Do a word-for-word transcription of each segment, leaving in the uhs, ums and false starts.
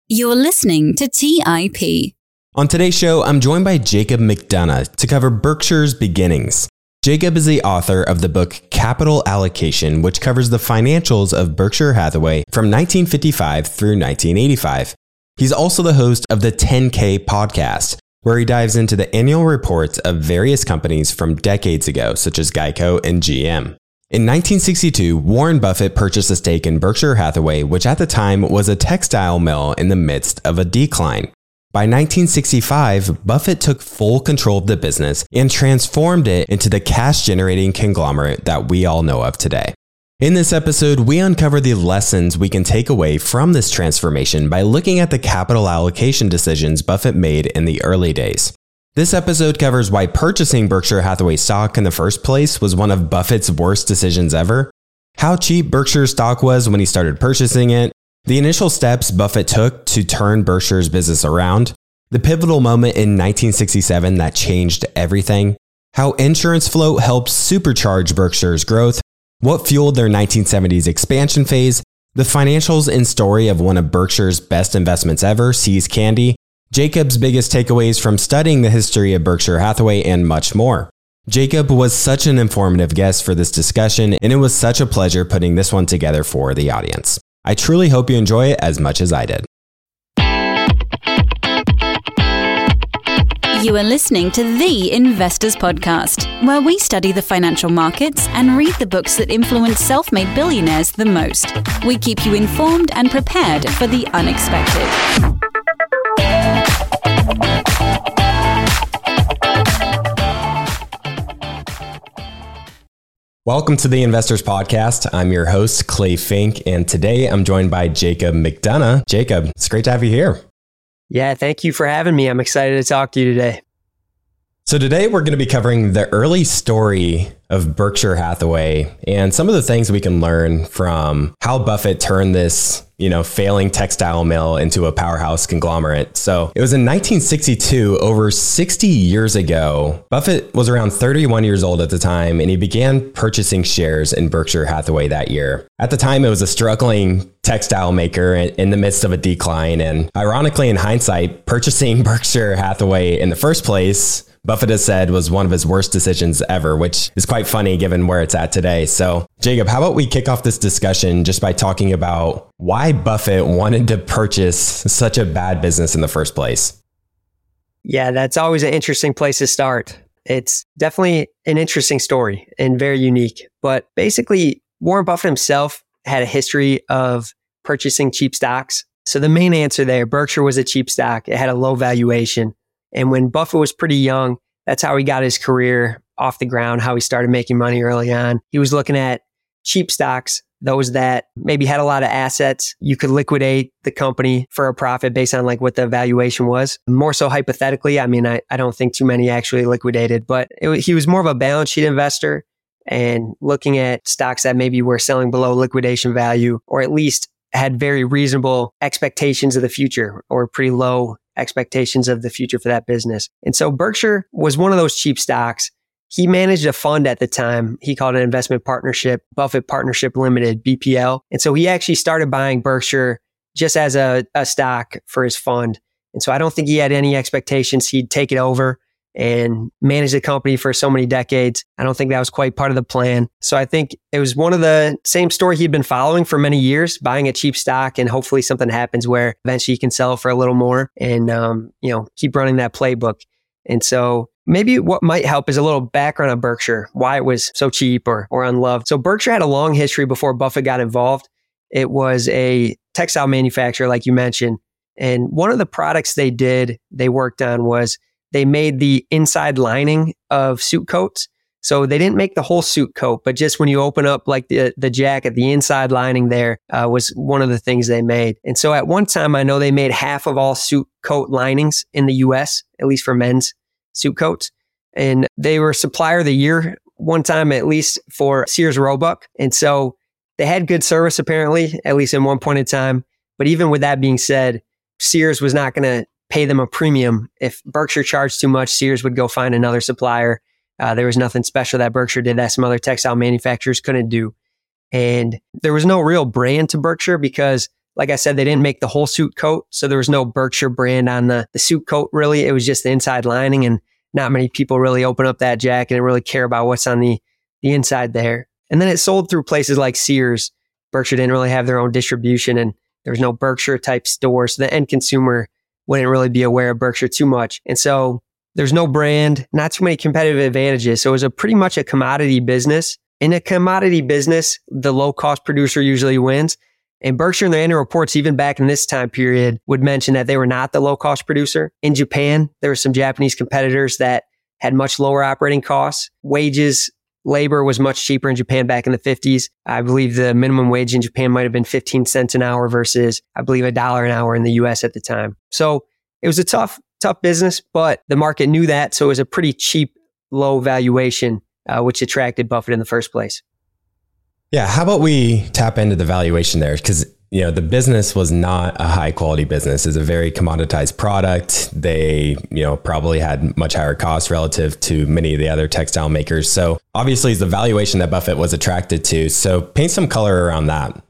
You're listening to T I P. On today's show, I'm joined by Jacob McDonough to cover Berkshire's beginnings. Jacob is the author of the book Capital Allocation, which covers the financials of Berkshire Hathaway from nineteen fifty-five through nineteen eighty-five. He's also the host of the ten K podcast, where he dives into the annual reports of various companies from decades ago, such as Geico and G M. In nineteen sixty-two, Warren Buffett purchased a stake in Berkshire Hathaway, which at the time was a textile mill in the midst of a decline. By nineteen sixty-five, Buffett took full control of the business and transformed it into the cash-generating conglomerate that we all know of today. In this episode, we uncover the lessons we can take away from this transformation by looking at the capital allocation decisions Buffett made in the early days. This episode covers why purchasing Berkshire Hathaway stock in the first place was one of Buffett's worst decisions ever, how cheap Berkshire stock was when he started purchasing it, the initial steps Buffett took to turn Berkshire's business around, the pivotal moment in nineteen sixty-seven that changed everything, how insurance float helped supercharge Berkshire's growth, what fueled their nineteen seventies expansion phase, the financials and story of one of Berkshire's best investments ever, See's Candy, Jacob's biggest takeaways from studying the history of Berkshire Hathaway, and much more. Jacob was such an informative guest for this discussion, and it was such a pleasure putting this one together for the audience. I truly hope you enjoy it as much as I did. You are listening to The Investors Podcast, where we study the financial markets and read the books that influence self-made billionaires the most. We keep you informed and prepared for the unexpected. Welcome to the Investors Podcast. I'm your host, Clay Fink, and today I'm joined by Jacob McDonough. Jacob, it's great to have you here. Yeah, thank you for having me. I'm excited to talk to you today. So today we're going to be covering the early story of Berkshire Hathaway and some of the things we can learn from how Buffett turned this, you know, failing textile mill into a powerhouse conglomerate. So it was in nineteen sixty-two, over sixty years ago. Buffett was around thirty-one years old at the time, and he began purchasing shares in Berkshire Hathaway that year. At the time, it was a struggling textile maker in the midst of a decline. And ironically, in hindsight, purchasing Berkshire Hathaway in the first place, Buffett has said, was one of his worst decisions ever, which is quite funny given where it's at today. So, Jacob, how about we kick off this discussion just by talking about why Buffett wanted to purchase such a bad business in the first place? Yeah, that's always an interesting place to start. It's definitely an interesting story and very unique. But basically, Warren Buffett himself had a history of purchasing cheap stocks. So the main answer there, Berkshire was a cheap stock. It had a low valuation. And when Buffett was pretty young, that's how he got his career off the ground, how he started making money early on. He was looking at cheap stocks, those that maybe had a lot of assets. You could liquidate the company for a profit based on like what the valuation was. More so hypothetically, I mean, I, I don't think too many actually liquidated, but it, he was more of a balance sheet investor and looking at stocks that maybe were selling below liquidation value, or at least had very reasonable expectations of the future or pretty low expectations of the future for that business. And so Berkshire was one of those cheap stocks. He managed a fund at the time. He called it Investment Partnership, Buffett Partnership Limited, B P L. And so he actually started buying Berkshire just as a, a stock for his fund. And so I don't think he had any expectations he'd take it over and manage the company for so many decades. I don't think that was quite part of the plan. So I think it was one of the same story he'd been following for many years, buying a cheap stock, and hopefully something happens where eventually he can sell for a little more and, um, you know, keep running that playbook. And so maybe what might help is a little background on Berkshire, why it was so cheap or, or unloved. So Berkshire had a long history before Buffett got involved. It was a textile manufacturer, like you mentioned. And one of the products they did, they worked on was they made the inside lining of suit coats. So they didn't make the whole suit coat, but just when you open up like the, the jacket, the inside lining there uh, was one of the things they made. And so at one time, I know they made half of all suit coat linings in the U S, at least for men's suit coats. And they were supplier of the year one time, at least for Sears Roebuck. And so they had good service apparently, at least in one point in time. But even with that being said, Sears was not going to pay them a premium. If Berkshire charged too much, Sears would go find another supplier. Uh, there was nothing special that Berkshire did that some other textile manufacturers couldn't do. And there was no real brand to Berkshire because Like I said, they didn't make the whole suit coat. So there was no Berkshire brand on the, the suit coat, really. It was just the inside lining. And not many people really open up that jacket and really care about what's on the, the inside there. And then it sold through places like Sears. Berkshire didn't really have their own distribution, and there was no Berkshire type store. So the end consumer wouldn't really be aware of Berkshire too much. And so there's no brand, not too many competitive advantages. So it was a pretty much a commodity business. In a commodity business, the low cost producer usually wins. And Berkshire in their annual reports, even back in this time period, would mention that they were not the low cost producer. In Japan, there were some Japanese competitors that had much lower operating costs. Wages, labor was much cheaper in Japan back in the fifties. I believe the minimum wage in Japan might have been fifteen cents an hour versus, I believe, a dollar an hour in the U S at the time. So it was a tough, tough business, but the market knew that. So it was a pretty cheap, low valuation, uh, which attracted Buffett in the first place. Yeah. How about we tap into the valuation there? Because, you know, the business was not a high quality business. It's a very commoditized product. They, you know, probably had much higher costs relative to many of the other textile makers. So obviously it's the valuation that Buffett was attracted to. So paint some color around that.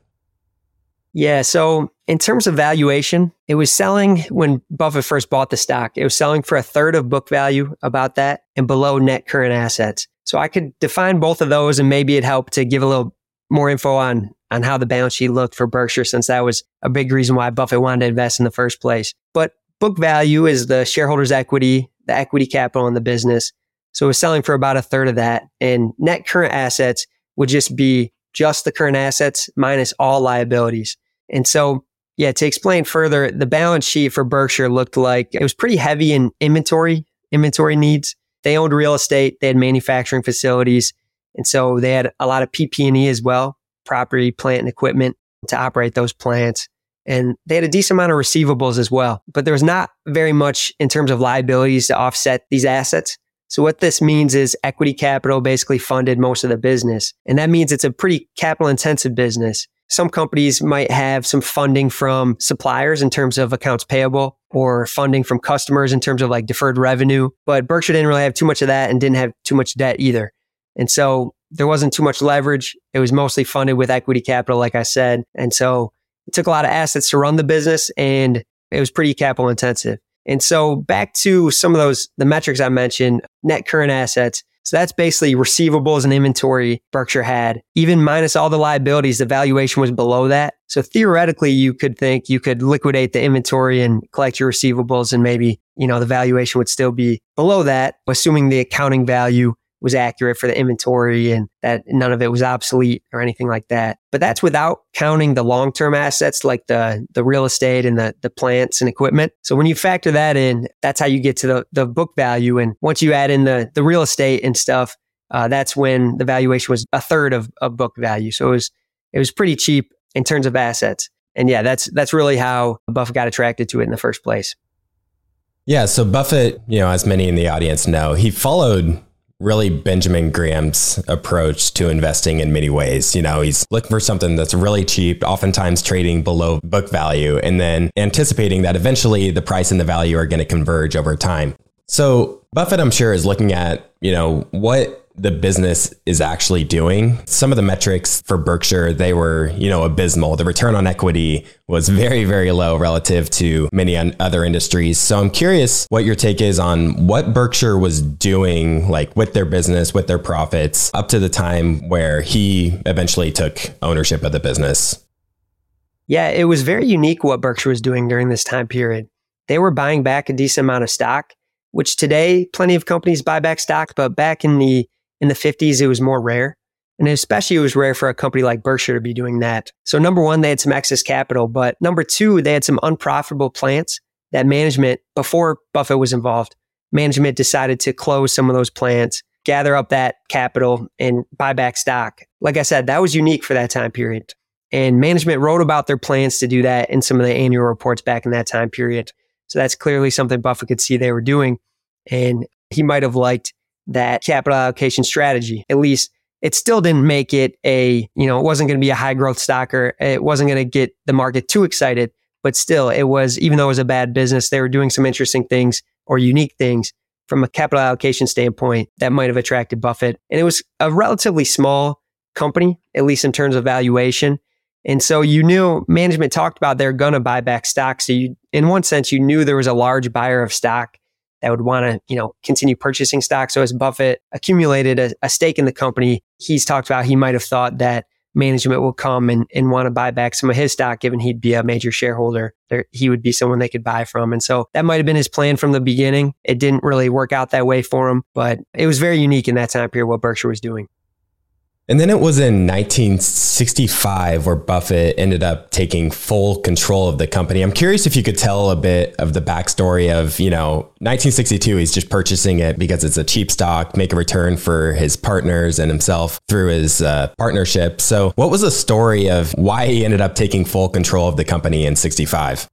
Yeah. So in terms of valuation, it was selling when Buffett first bought the stock. It was selling for a third of book value, about that, and below net current assets. So I could define both of those, and maybe it helped to give a little more info on, on how the balance sheet looked for Berkshire, since that was a big reason why Buffett wanted to invest in the first place. But book value is the shareholders' equity, the equity capital in the business. So it was selling for about a third of that. And net current assets would just be just the current assets minus all liabilities. And so, yeah, to explain further, the balance sheet for Berkshire looked like it was pretty heavy in inventory, inventory needs. They owned real estate. They had manufacturing facilities. And so they had a lot of P P and E as well, property, plant, and equipment to operate those plants. And they had a decent amount of receivables as well. But there was not very much in terms of liabilities to offset these assets. So what this means is equity capital basically funded most of the business. And that means it's a pretty capital intensive business. Some companies might have some funding from suppliers in terms of accounts payable, or funding from customers in terms of like deferred revenue. But Berkshire didn't really have too much of that and didn't have too much debt either. And so there wasn't too much leverage. It was mostly funded with equity capital, like I said. And so it took a lot of assets to run the business, and it was pretty capital intensive. And so back to some of those, the metrics I mentioned, net current assets. So that's basically receivables and inventory Berkshire had. Even minus all the liabilities, the valuation was below that. So theoretically, you could think you could liquidate the inventory and collect your receivables, and maybe, you know, the valuation would still be below that, assuming the accounting value was accurate for the inventory and that none of it was obsolete or anything like that. But that's without counting the long-term assets like the, the real estate and the, the plants and equipment. So when you factor that in, that's how you get to the, the book value. And once you add in the, the real estate and stuff, uh, that's when the valuation was a third of, of book value. So it was, it was pretty cheap in terms of assets. And yeah, that's, that's really how Buffett got attracted to it in the first place. Yeah. So Buffett, you know, as many in the audience know, he followed really Benjamin Graham's approach to investing in many ways. You know, he's looking for something that's really cheap, oftentimes trading below book value, and then anticipating that eventually the price and the value are going to converge over time. So Buffett, I'm sure, is looking at, you know, what the business is actually doing. Some of the metrics for Berkshire, they were, you know, abysmal. The return on equity was very, very low relative to many other industries. So I'm curious what your take is on what Berkshire was doing, like with their business, with their profits, up to the time where he eventually took ownership of the business. Yeah, it was very unique what Berkshire was doing during this time period. They were buying back a decent amount of stock, which today plenty of companies buy back stock, but back in the In the fifties, it was more rare. And especially it was rare for a company like Berkshire to be doing that. So number one, they had some excess capital. But number two, they had some unprofitable plants that management, before Buffett was involved, management decided to close some of those plants, gather up that capital, and buy back stock. Like I said, that was unique for that time period. And management wrote about their plans to do that in some of the annual reports back in that time period. So that's clearly something Buffett could see they were doing. And he might have liked that capital allocation strategy. At least it still didn't make it a, you know, it wasn't going to be a high growth stock, or it wasn't going to get the market too excited. But still, it was, even though it was a bad business, they were doing some interesting things or unique things from a capital allocation standpoint that might have attracted Buffett. And it was a relatively small company, at least in terms of valuation. And so you knew management talked about they're going to buy back stock. So you, in one sense, you knew there was a large buyer of stock that would want to, you know, continue purchasing stock. So as Buffett accumulated a, a stake in the company, he's talked about he might have thought that management will come and, and want to buy back some of his stock, given he'd be a major shareholder. There, he would be someone they could buy from. And so that might have been his plan from the beginning. It didn't really work out that way for him, but it was very unique in that time period what Berkshire was doing. And then it was in nineteen sixty-five where Buffett ended up taking full control of the company. I'm curious if you could tell a bit of the backstory of, you know, nineteen sixty-two, he's just purchasing it because it's a cheap stock, make a return for his partners and himself through his uh, partnership. So what was the story of why he ended up taking full control of the company in sixty-five?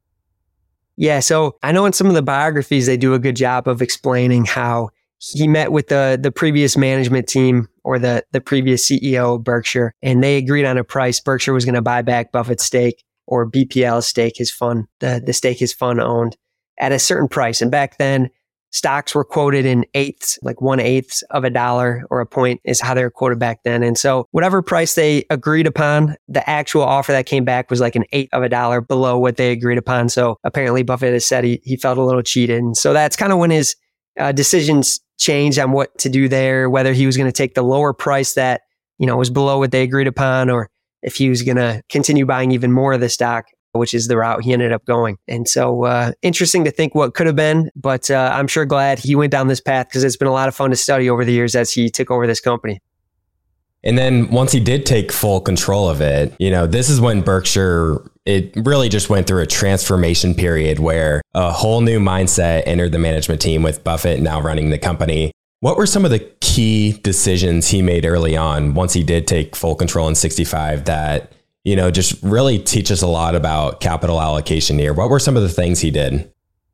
Yeah, so I know in some of the biographies, they do a good job of explaining how he met with the the previous management team or the, the previous C E O of Berkshire, and they agreed on a price. Berkshire was going to buy back Buffett's stake, or B P L's stake, his fund, the, the stake his fund owned, at a certain price. And back then, stocks were quoted in eighths, like one eighth of a dollar or a point is how they were quoted back then. And so whatever price they agreed upon, the actual offer that came back was like an eighth of a dollar below what they agreed upon. So apparently Buffett has said he, he felt a little cheated. And so that's kind of when his uh, decisions changed on what to do there, whether he was going to take the lower price that, you know, was below what they agreed upon, or if he was going to continue buying even more of the stock, which is the route he ended up going. And so uh, interesting to think what could have been, but uh, I'm sure glad he went down this path because it's been a lot of fun to study over the years as he took over this company. And then once he did take full control of it, you know, this is when Berkshire, it really just went through a transformation period where a whole new mindset entered the management team with Buffett now running the company. What were some of the key decisions he made early on once he did take full control in sixty-five that, you know, just really teach us a lot about capital allocation here? What were some of the things he did?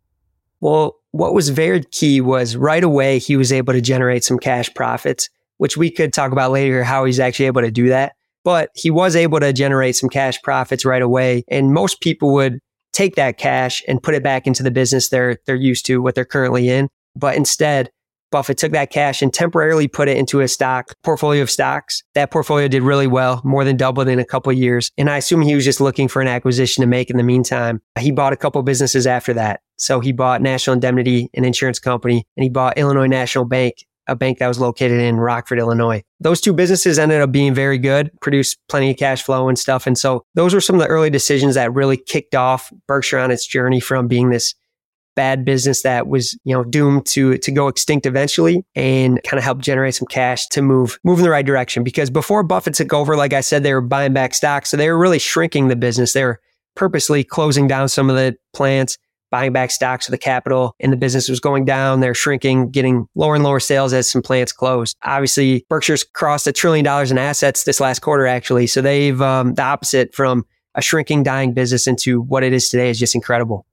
Well, what was very key was right away, he was able to generate some cash profits, which we could talk about later, how he's actually able to do that. But he was able to generate some cash profits right away. And most people would take that cash and put it back into the business they're they're used to, what they're currently in. But instead, Buffett took that cash and temporarily put it into a stock portfolio of stocks. That portfolio did really well, more than doubled in a couple of years. And I assume he was just looking for an acquisition to make in the meantime. He bought a couple of businesses after that. So he bought National Indemnity, an insurance company, and he bought Illinois National Bank, a bank that was located in Rockford, Illinois. Those two businesses ended up being very good, produced plenty of cash flow and stuff. And so those were some of the early decisions that really kicked off Berkshire on its journey from being this bad business that was, you know, doomed to to go extinct eventually, and kind of help generate some cash to move move in the right direction. Because before Buffett took over, like I said, they were buying back stocks. So they were really shrinking the business. They were purposely closing down some of the plants, buying back stocks so the capital in the business was going down. They're shrinking, getting lower and lower sales as some plants closed. Obviously, Berkshire's crossed a trillion dollars in assets this last quarter, actually. So they've, um, the opposite from a shrinking, dying business into what it is today is just incredible.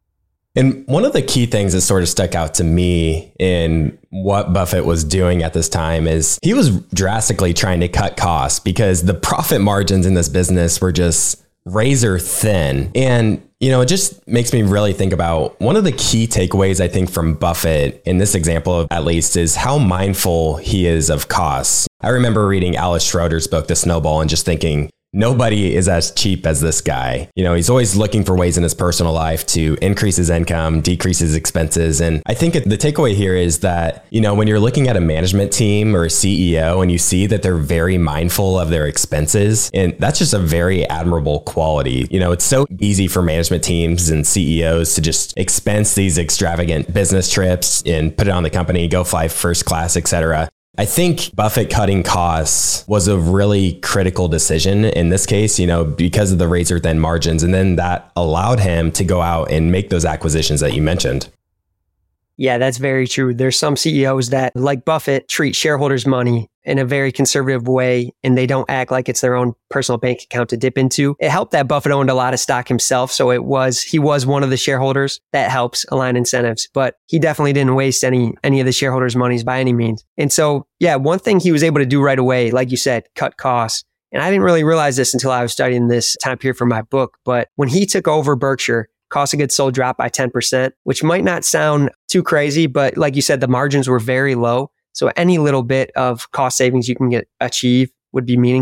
And one of the key things that sort of stuck out to me in what Buffett was doing at this time is he was drastically trying to cut costs because the profit margins in this business were just razor thin. And, you know, it just makes me really think about one of the key takeaways, I think, from Buffett in this example, at least, is how mindful he is of costs. I remember reading Alice Schroeder's book, The Snowball, and just thinking, nobody is as cheap as this guy. You know, he's always looking for ways in his personal life to increase his income, decrease his expenses. And I think the takeaway here is that, you know, when you're looking at a management team or a C E O and you see that they're very mindful of their expenses, and that's just a very admirable quality. You know, it's so easy for management teams and C E Os to just expense these extravagant business trips and put it on the company, go fly first class, et cetera. I think Buffett cutting costs was a really critical decision in this case, you know, because of the razor thin margins. And then that allowed him to go out and make those acquisitions that you mentioned. Yeah, that's very true. There's some C E Os that, like Buffett, treat shareholders' money in a very conservative way, and they don't act like it's their own personal bank account to dip into. It helped that Buffett owned a lot of stock himself, so it was he was one of the shareholders. That helps align incentives, but he definitely didn't waste any any of the shareholders' monies by any means. And so, yeah, one thing he was able to do right away, like you said, cut costs. And I didn't really realize this until I was studying this time period for my book, but when he took over Berkshire, cost of goods sold dropped by ten percent, which might not sound too crazy, but like you said, the margins were very low. So any little bit of cost savings you can get achieve would be meaningful.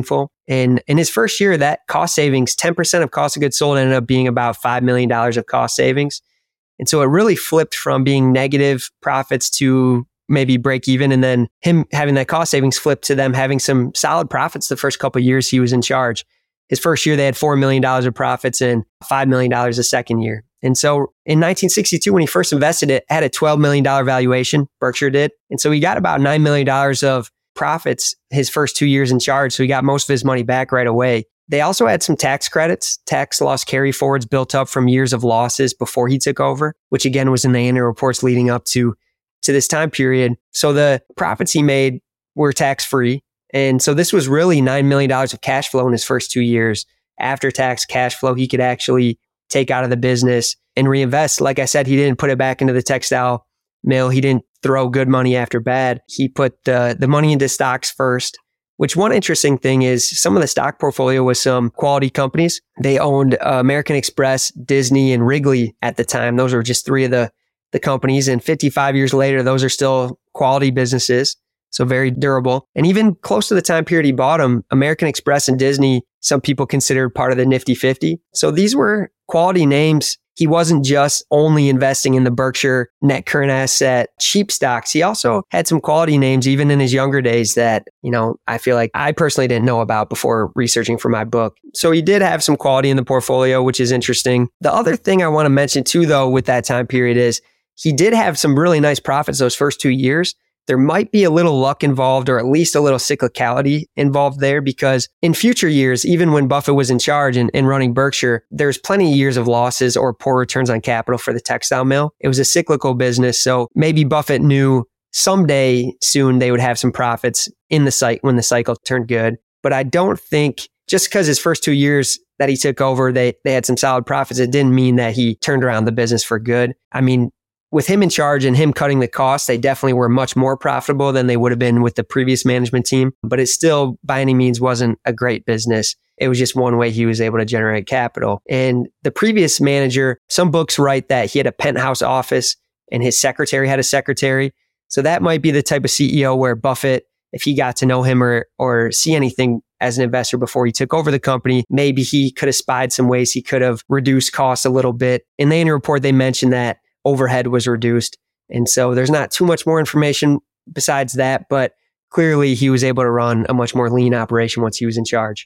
And in his first year, that cost savings, ten percent of cost of goods sold ended up being about five million dollars of cost savings. And so it really flipped from being negative profits to maybe break even. And then him having that cost savings flipped to them having some solid profits the first couple of years he was in charge. His first year, they had four million dollars of profits and five million dollars the second year. And so in nineteen sixty-two, when he first invested, it had a twelve million dollars valuation, Berkshire did. And so he got about nine million dollars of profits his first two years in charge. So he got most of his money back right away. They also had some tax credits, tax loss carry forwards built up from years of losses before he took over, which again was in the annual reports leading up to, to this time period. So the profits he made were tax free. And so this was really nine million dollars of cash flow in his first two years. After tax cash flow, he could actually take out of the business and reinvest. Like I said, he didn't put it back into the textile mill. He didn't throw good money after bad. He put the, the money into stocks first, which one interesting thing is some of the stock portfolio was some quality companies. They owned uh, American Express, Disney, and Wrigley at the time. Those were just three of the, the companies. And fifty-five years later, those are still quality businesses. So very durable. And even close to the time period he bought them, American Express and Disney, some people considered part of the Nifty fifty. So these were quality names. He wasn't just only investing in the Berkshire net current asset cheap stocks. He also had some quality names even in his younger days that, you know, I feel like I personally didn't know about before researching for my book. So he did have some quality in the portfolio, which is interesting. The other thing I want to mention too, though, with that time period is he did have some really nice profits those first two years. There might be a little luck involved or at least a little cyclicality involved there because in future years, even when Buffett was in charge and, and running Berkshire, there's plenty of years of losses or poor returns on capital for the textile mill. It was a cyclical business. So maybe Buffett knew someday soon they would have some profits in the site when the cycle turned good. But I don't think just because his first two years that he took over, they, they had some solid profits, it didn't mean that he turned around the business for good. I mean, with him in charge and him cutting the costs, they definitely were much more profitable than they would have been with the previous management team. But it still, by any means, wasn't a great business. It was just one way he was able to generate capital. And the previous manager, some books write that he had a penthouse office and his secretary had a secretary. So that might be the type of C E O where Buffett, if he got to know him or or see anything as an investor before he took over the company, maybe he could have spied some ways he could have reduced costs a little bit. In the annual report, they mentioned that overhead was reduced. And so there's not too much more information besides that, but clearly he was able to run a much more lean operation once he was in charge.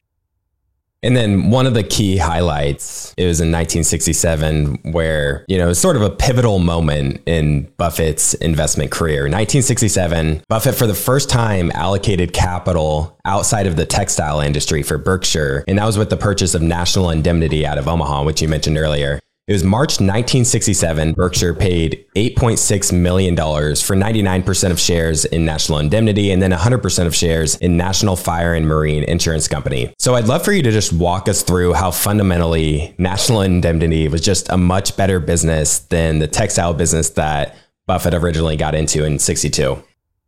And then one of the key highlights, it was in nineteen sixty-seven where, you know, it's sort of a pivotal moment in Buffett's investment career. nineteen sixty-seven, Buffett for the first time allocated capital outside of the textile industry for Berkshire. And that was with the purchase of National Indemnity out of Omaha, which you mentioned earlier. It was March nineteen sixty-seven. Berkshire paid eight point six million dollars for ninety-nine percent of shares in National Indemnity and then one hundred percent of shares in National Fire and Marine Insurance Company. So I'd love for you to just walk us through how fundamentally National Indemnity was just a much better business than the textile business that Buffett originally got into in sixty-two.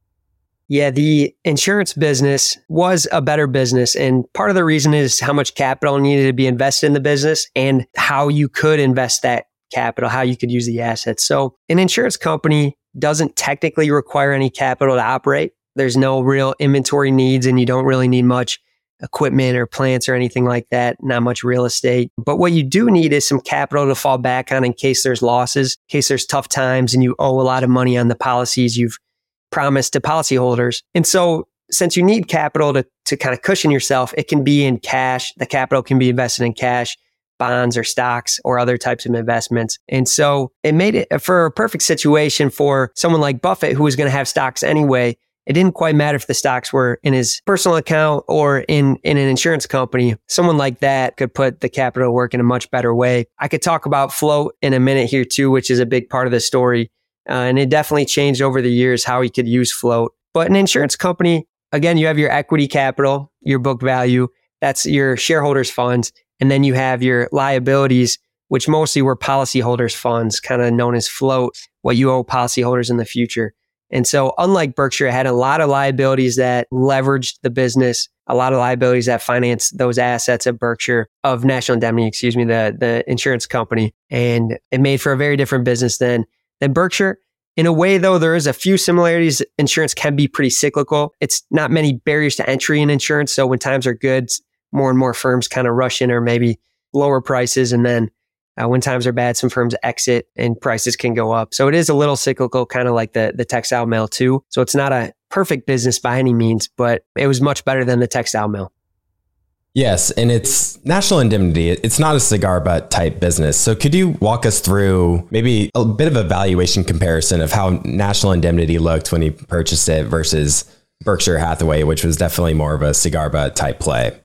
Yeah, the insurance business was a better business. And part of the reason is how much capital needed to be invested in the business and how you could invest that capital, how you could use the assets. So an insurance company doesn't technically require any capital to operate. There's no real inventory needs and you don't really need much equipment or plants or anything like that, not much real estate. But what you do need is some capital to fall back on in case there's losses, in case there's tough times and you owe a lot of money on the policies you've promised to policyholders. And so since you need capital to, to kind of cushion yourself, it can be in cash. The capital can be invested in cash, bonds or stocks or other types of investments. And so it made it for a perfect situation for someone like Buffett who was going to have stocks anyway. It didn't quite matter if the stocks were in his personal account or in, in an insurance company. Someone like that could put the capital to work in a much better way. I could talk about float in a minute here too, which is a big part of the story. Uh, and it definitely changed over the years how he could use float. But an insurance company, again, you have your equity capital, your book value, that's your shareholders' funds. And then you have your liabilities, which mostly were policyholders' funds, kind of known as float, what you owe policyholders in the future. And so unlike Berkshire, it had a lot of liabilities that leveraged the business, a lot of liabilities that financed those assets of Berkshire, of National Indemnity, excuse me, the, the insurance company. And it made for a very different business than than Berkshire. In a way, though, there is a few similarities. Insurance can be pretty cyclical. It's not many barriers to entry in insurance. So when times are good, more and more firms kind of rush in or maybe lower prices. And then uh, when times are bad, some firms exit and prices can go up. So it is a little cyclical, kind of like the, the textile mill too. So it's not a perfect business by any means, but it was much better than the textile mill. Yes, and it's National Indemnity. It's not a cigar butt type business. So could you walk us through maybe a bit of a valuation comparison of how National Indemnity looked when you purchased it versus Berkshire Hathaway, which was definitely more of a cigar butt type play?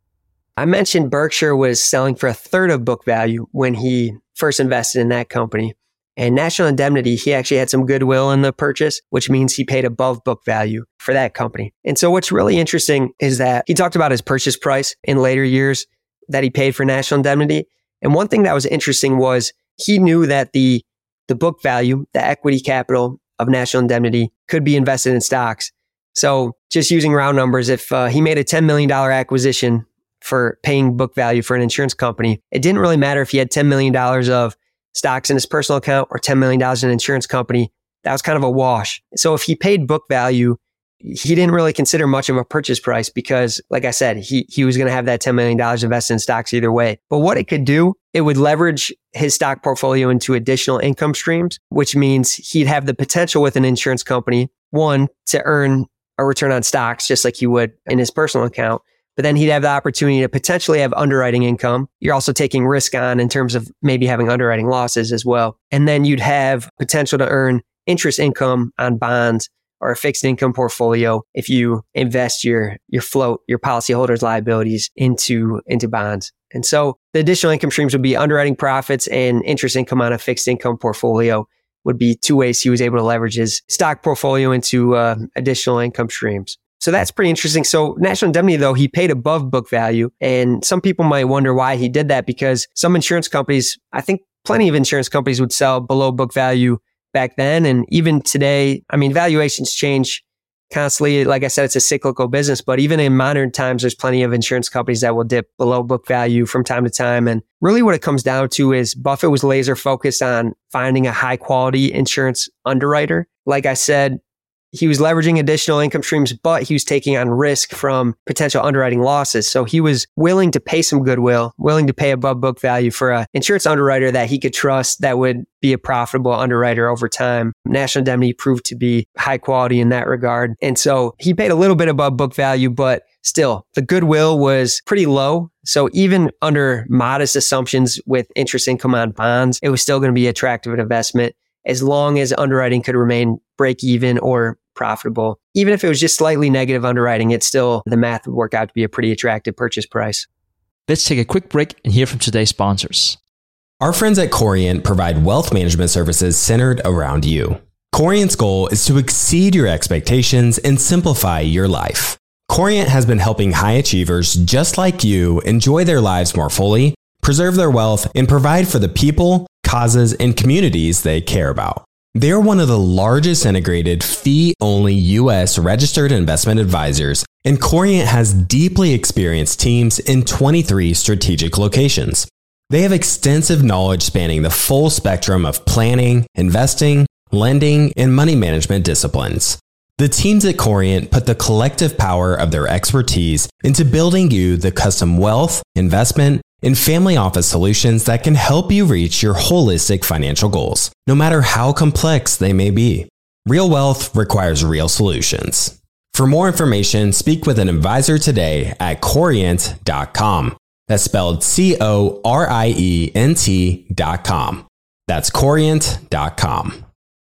I mentioned Berkshire was selling for a third of book value when he first invested in that company. And National Indemnity, he actually had some goodwill in the purchase, which means he paid above book value for that company. And so what's really interesting is that he talked about his purchase price in later years that he paid for National Indemnity. And one thing that was interesting was he knew that the, the book value, the equity capital of National Indemnity could be invested in stocks. So just using round numbers, if uh, he made a ten million dollars acquisition for paying book value for an insurance company, it didn't really matter if he had ten million dollars of stocks in his personal account or ten million dollars in an insurance company. That was kind of a wash. So if he paid book value, he didn't really consider much of a purchase price because, like I said, he, he was going to have that ten million dollars invested in stocks either way. But what it could do, it would leverage his stock portfolio into additional income streams, which means he'd have the potential with an insurance company, one, to earn a return on stocks, just like he would in his personal account. But then he'd have the opportunity to potentially have underwriting income. You're also taking risk on in terms of maybe having underwriting losses as well. And then you'd have potential to earn interest income on bonds or a fixed income portfolio if you invest your, your float, your policyholders' liabilities into, into bonds. And so the additional income streams would be underwriting profits and interest income on a fixed income portfolio would be two ways he was able to leverage his stock portfolio into uh, additional income streams. So that's pretty interesting. So National Indemnity, though, he paid above book value. And some people might wonder why he did that because some insurance companies, I think plenty of insurance companies would sell below book value back then. And even today, I mean, valuations change constantly. Like I said, it's a cyclical business, but even in modern times, there's plenty of insurance companies that will dip below book value from time to time. And really what it comes down to is Buffett was laser focused on finding a high quality insurance underwriter. Like I said, he was leveraging additional income streams, but he was taking on risk from potential underwriting losses. So he was willing to pay some goodwill, willing to pay above book value for an insurance underwriter that he could trust that would be a profitable underwriter over time. National Indemnity proved to be high quality in that regard. And so he paid a little bit above book value, but still the goodwill was pretty low. So even under modest assumptions with interest income on bonds, it was still going to be attractive an investment as long as underwriting could remain break even or profitable. Even if it was just slightly negative underwriting, it's still, the math would work out to be a pretty attractive purchase price. Let's take a quick break and hear from today's sponsors. Our friends at Corient provide wealth management services centered around you. Corient's goal is to exceed your expectations and simplify your life. Corient has been helping high achievers just like you enjoy their lives more fully, preserve their wealth, and provide for the people, causes, and communities they care about. They're one of the largest integrated fee-only U S registered investment advisors, and Corient has deeply experienced teams in twenty-three strategic locations. They have extensive knowledge spanning the full spectrum of planning, investing, lending, and money management disciplines. The teams at Corient put the collective power of their expertise into building you the custom wealth, investment, and family office solutions that can help you reach your holistic financial goals, no matter how complex they may be. Real wealth requires real solutions. For more information, speak with an advisor today at corient dot com. That's spelled C O R I E N T dot com. That's corient dot com.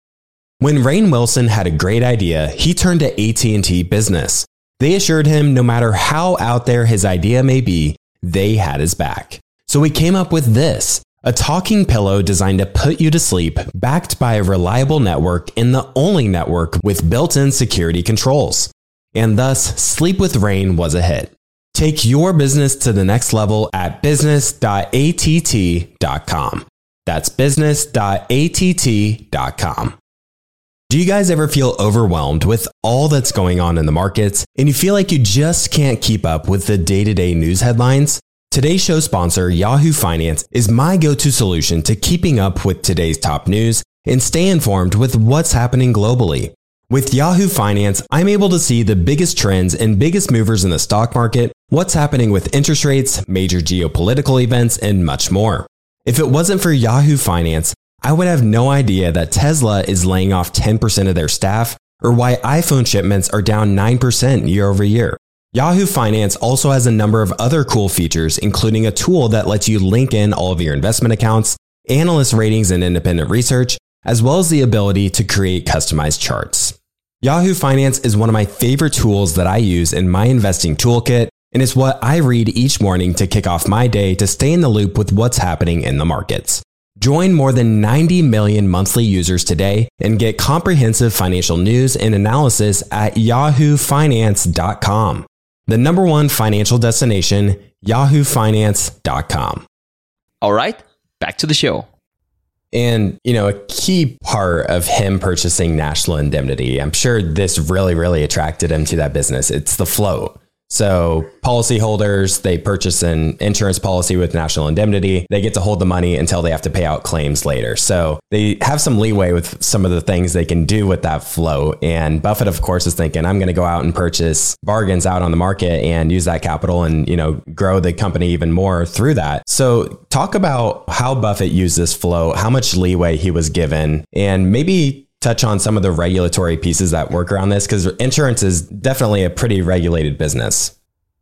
When Rainn Wilson had a great idea, he turned to A T and T Business. They assured him no matter how out there his idea may be, they had his back. So he came up with this, a talking pillow designed to put you to sleep, backed by a reliable network and the only network with built-in security controls. And thus, Sleep with Rainn was a hit. Take your business to the next level at business dot A T T dot com. That's business dot A T T dot com. Do you guys ever feel overwhelmed with all that's going on in the markets and you feel like you just can't keep up with the day-to-day news headlines? Today's show sponsor, Yahoo Finance, is my go-to solution to keeping up with today's top news and stay informed with what's happening globally. With Yahoo Finance, I'm able to see the biggest trends and biggest movers in the stock market, what's happening with interest rates, major geopolitical events, and much more. If it wasn't for Yahoo Finance, I would have no idea that Tesla is laying off ten percent of their staff, or why iPhone shipments are down nine percent year over year. Yahoo Finance also has a number of other cool features, including a tool that lets you link in all of your investment accounts, analyst ratings and independent research, as well as the ability to create customized charts. Yahoo Finance is one of my favorite tools that I use in my investing toolkit, and it's what I read each morning to kick off my day to stay in the loop with what's happening in the markets. Join more than ninety million monthly users today and get comprehensive financial news and analysis at yahoo finance dot com. The number one financial destination, yahoo finance dot com. All right, back to the show. And, you know, a key part of him purchasing National Indemnity, I'm sure this really, really attracted him to that business. It's the float. So policyholders, they purchase an insurance policy with National Indemnity. They get to hold the money until they have to pay out claims later. So they have some leeway with some of the things they can do with that float. And Buffett, of course, is thinking, I'm going to go out and purchase bargains out on the market and use that capital and, you know, grow the company even more through that. So talk about how Buffett used this float, how much leeway he was given, and maybe touch on some of the regulatory pieces that work around this, because insurance is definitely a pretty regulated business.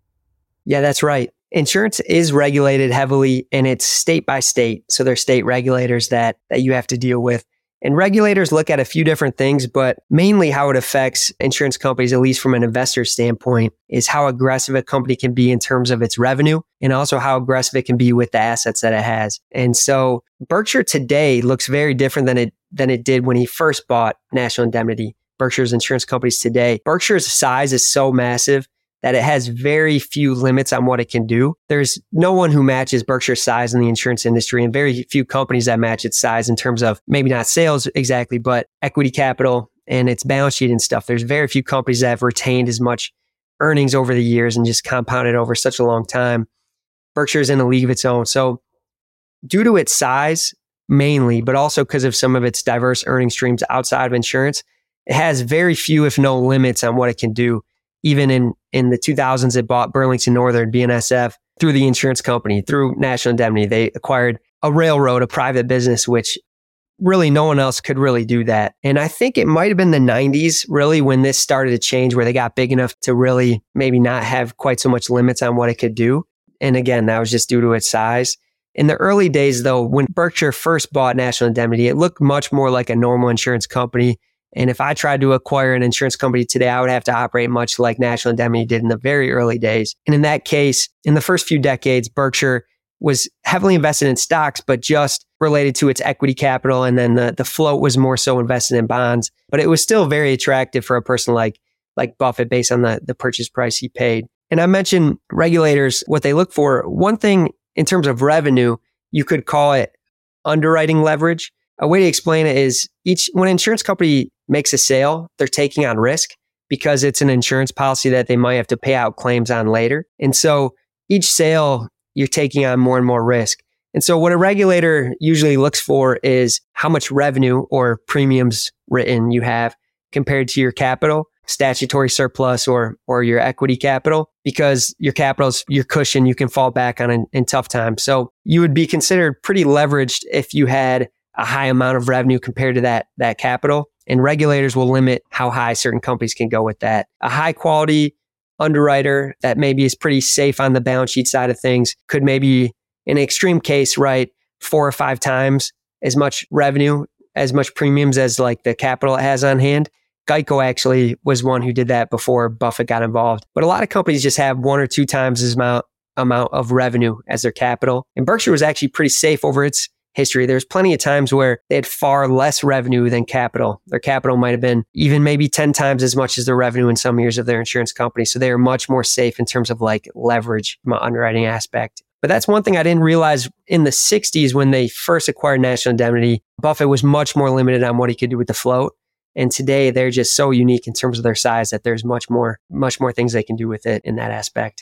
Yeah, that's right. Insurance is regulated heavily, and it's state by state. So there's state regulators that, that you have to deal with. And regulators look at a few different things, but mainly how it affects insurance companies, at least from an investor standpoint, is how aggressive a company can be in terms of its revenue, and also how aggressive it can be with the assets that it has. And so Berkshire today looks very different than it than it did when he first bought National Indemnity. Berkshire's insurance companies today. Berkshire's size is so massive that it has very few limits on what it can do. There's no one who matches Berkshire's size in the insurance industry, and very few companies that match its size in terms of maybe not sales exactly, but equity capital and its balance sheet and stuff. There's very few companies that have retained as much earnings over the years and just compounded over such a long time. Berkshire's in a league of its own. So due to its size, mainly, but also because of some of its diverse earning streams outside of insurance, it has very few, if no limits, on what it can do. Even in, in the two thousands, it bought Burlington Northern, B N S F, through the insurance company, through National Indemnity. They acquired a railroad, a private business, which really no one else could really do that. And I think it might have been the nineties, really, when this started to change, where they got big enough to really maybe not have quite so much limits on what it could do. And again, that was just due to its size. In the early days, though, when Berkshire first bought National Indemnity, it looked much more like a normal insurance company. And if I tried to acquire an insurance company today, I would have to operate much like National Indemnity did in the very early days. And in that case, in the first few decades, Berkshire was heavily invested in stocks, but just related to its equity capital. And then the, the float was more so invested in bonds. But it was still very attractive for a person like, like Buffett based on the, the purchase price he paid. And I mentioned regulators, what they look for. One thing in terms of revenue, you could call it underwriting leverage. A way to explain it is each when an insurance company makes a sale, they're taking on risk because it's an insurance policy that they might have to pay out claims on later. And so each sale, you're taking on more and more risk. And so what a regulator usually looks for is how much revenue or premiums written you have compared to your capital, statutory surplus, or or your equity capital, because your capital's your cushion you can fall back on in, in tough times. So you would be considered pretty leveraged if you had a high amount of revenue compared to that that capital. And regulators will limit how high certain companies can go with that. A high quality underwriter that maybe is pretty safe on the balance sheet side of things could maybe, in an extreme case, write four or five times as much revenue, as much premiums as like the capital it has on hand. Geico actually was one who did that before Buffett got involved. But a lot of companies just have one or two times as amount, amount of revenue as their capital. And Berkshire was actually pretty safe over its history. There's plenty of times where they had far less revenue than capital. Their capital might have been even maybe ten times as much as their revenue in some years of their insurance company. So they are much more safe in terms of like leverage from an underwriting aspect. But that's one thing I didn't realize in the sixties when they first acquired National Indemnity. Buffett was much more limited on what he could do with the float. And today they're just so unique in terms of their size that there's much more, much more things they can do with it in that aspect.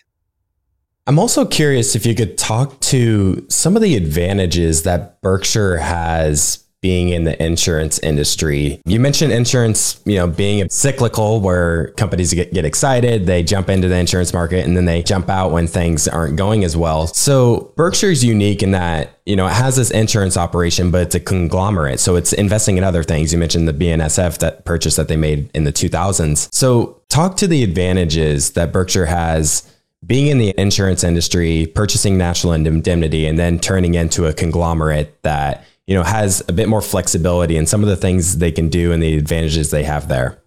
I'm also curious if you could talk to some of the advantages that Berkshire has being in the insurance industry. You mentioned insurance, you know, being cyclical where companies get, get excited, they jump into the insurance market and then they jump out when things aren't going as well. So Berkshire's unique in that, you know, it has this insurance operation, but it's a conglomerate. So it's investing in other things. You mentioned the B N S F, that purchase that they made in the two thousands. So talk to the advantages that Berkshire has being in the insurance industry, purchasing National Indemnity, and then turning into a conglomerate that, you know, has a bit more flexibility in some of the things they can do and the advantages they have there.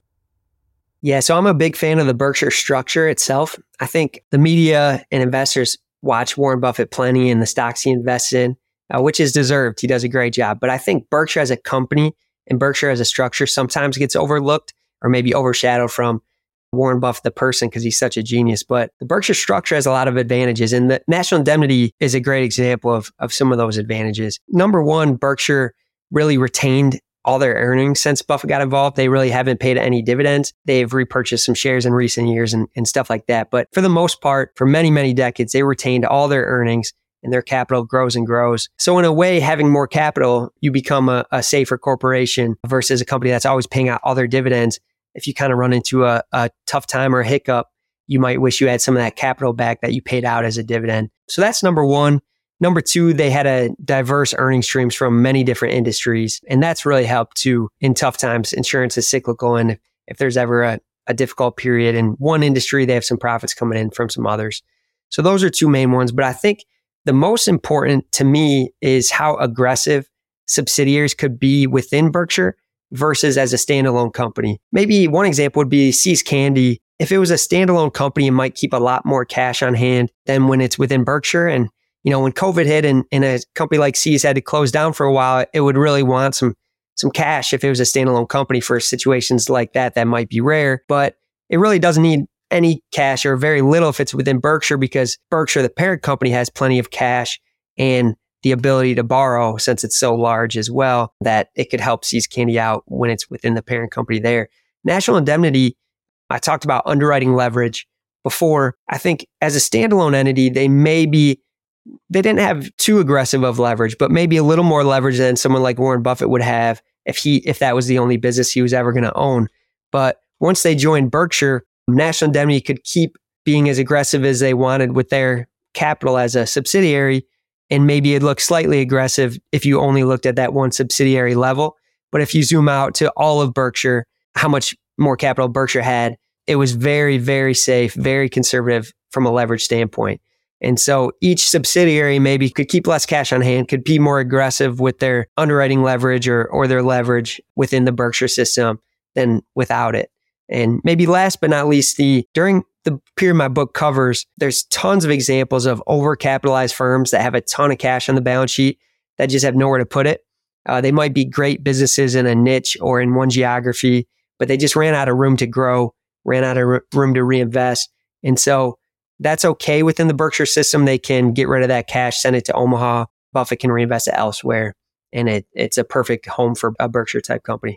Yeah, so I'm a big fan of the Berkshire structure itself. I think the media and investors watch Warren Buffett plenty and the stocks he invests in, uh, which is deserved. He does a great job. But I think Berkshire as a company and Berkshire as a structure sometimes gets overlooked or maybe overshadowed from Warren Buffett, the person, because he's such a genius. But the Berkshire structure has a lot of advantages. And the National Indemnity is a great example of, of some of those advantages. Number one, Berkshire really retained all their earnings since Buffett got involved. They really haven't paid any dividends. They've repurchased some shares in recent years and, and stuff like that. But for the most part, for many, many decades, they retained all their earnings and their capital grows and grows. So in a way, having more capital, you become a, a safer corporation versus a company that's always paying out all their dividends. If you kind of run into a, a tough time or a hiccup, you might wish you had some of that capital back that you paid out as a dividend. So that's number one. Number two, they had a diverse earning streams from many different industries. And that's really helped too in tough times. Insurance is cyclical. And if, if there's ever a, a difficult period in one industry, they have some profits coming in from some others. So those are two main ones. But I think the most important to me is how aggressive subsidiaries could be within Berkshire versus as a standalone company. Maybe one example would be See's Candy. If it was a standalone company, it might keep a lot more cash on hand than when it's within Berkshire. And, you know, when COVID hit and, and a company like See's had to close down for a while, it would really want some, some cash if it was a standalone company for situations like that. That might be rare, but it really doesn't need any cash or very little if it's within Berkshire because Berkshire, the parent company, has plenty of cash and the ability to borrow since it's so large as well that it could help See's Candy out when it's within the parent company there. National Indemnity, I talked about underwriting leverage before. I think as a standalone entity, they may be, they didn't have too aggressive of leverage, but maybe a little more leverage than someone like Warren Buffett would have if he, if that was the only business he was ever going to own. But once they joined Berkshire, National Indemnity could keep being as aggressive as they wanted with their capital as a subsidiary. And maybe it looks slightly aggressive if you only looked at that one subsidiary level. But if you zoom out to all of Berkshire, how much more capital Berkshire had, it was very, very safe, very conservative from a leverage standpoint. And so each subsidiary maybe could keep less cash on hand, could be more aggressive with their underwriting leverage or, or their leverage within the Berkshire system than without it. And maybe last but not least, the during the period my book covers, there's tons of examples of overcapitalized firms that have a ton of cash on the balance sheet that just have nowhere to put it. Uh, they might be great businesses in a niche or in one geography, but they just ran out of room to grow, ran out of r- room to reinvest. And so that's okay within the Berkshire system. They can get rid of that cash, send it to Omaha. Buffett can reinvest it elsewhere. And it, it's a perfect home for a Berkshire type company.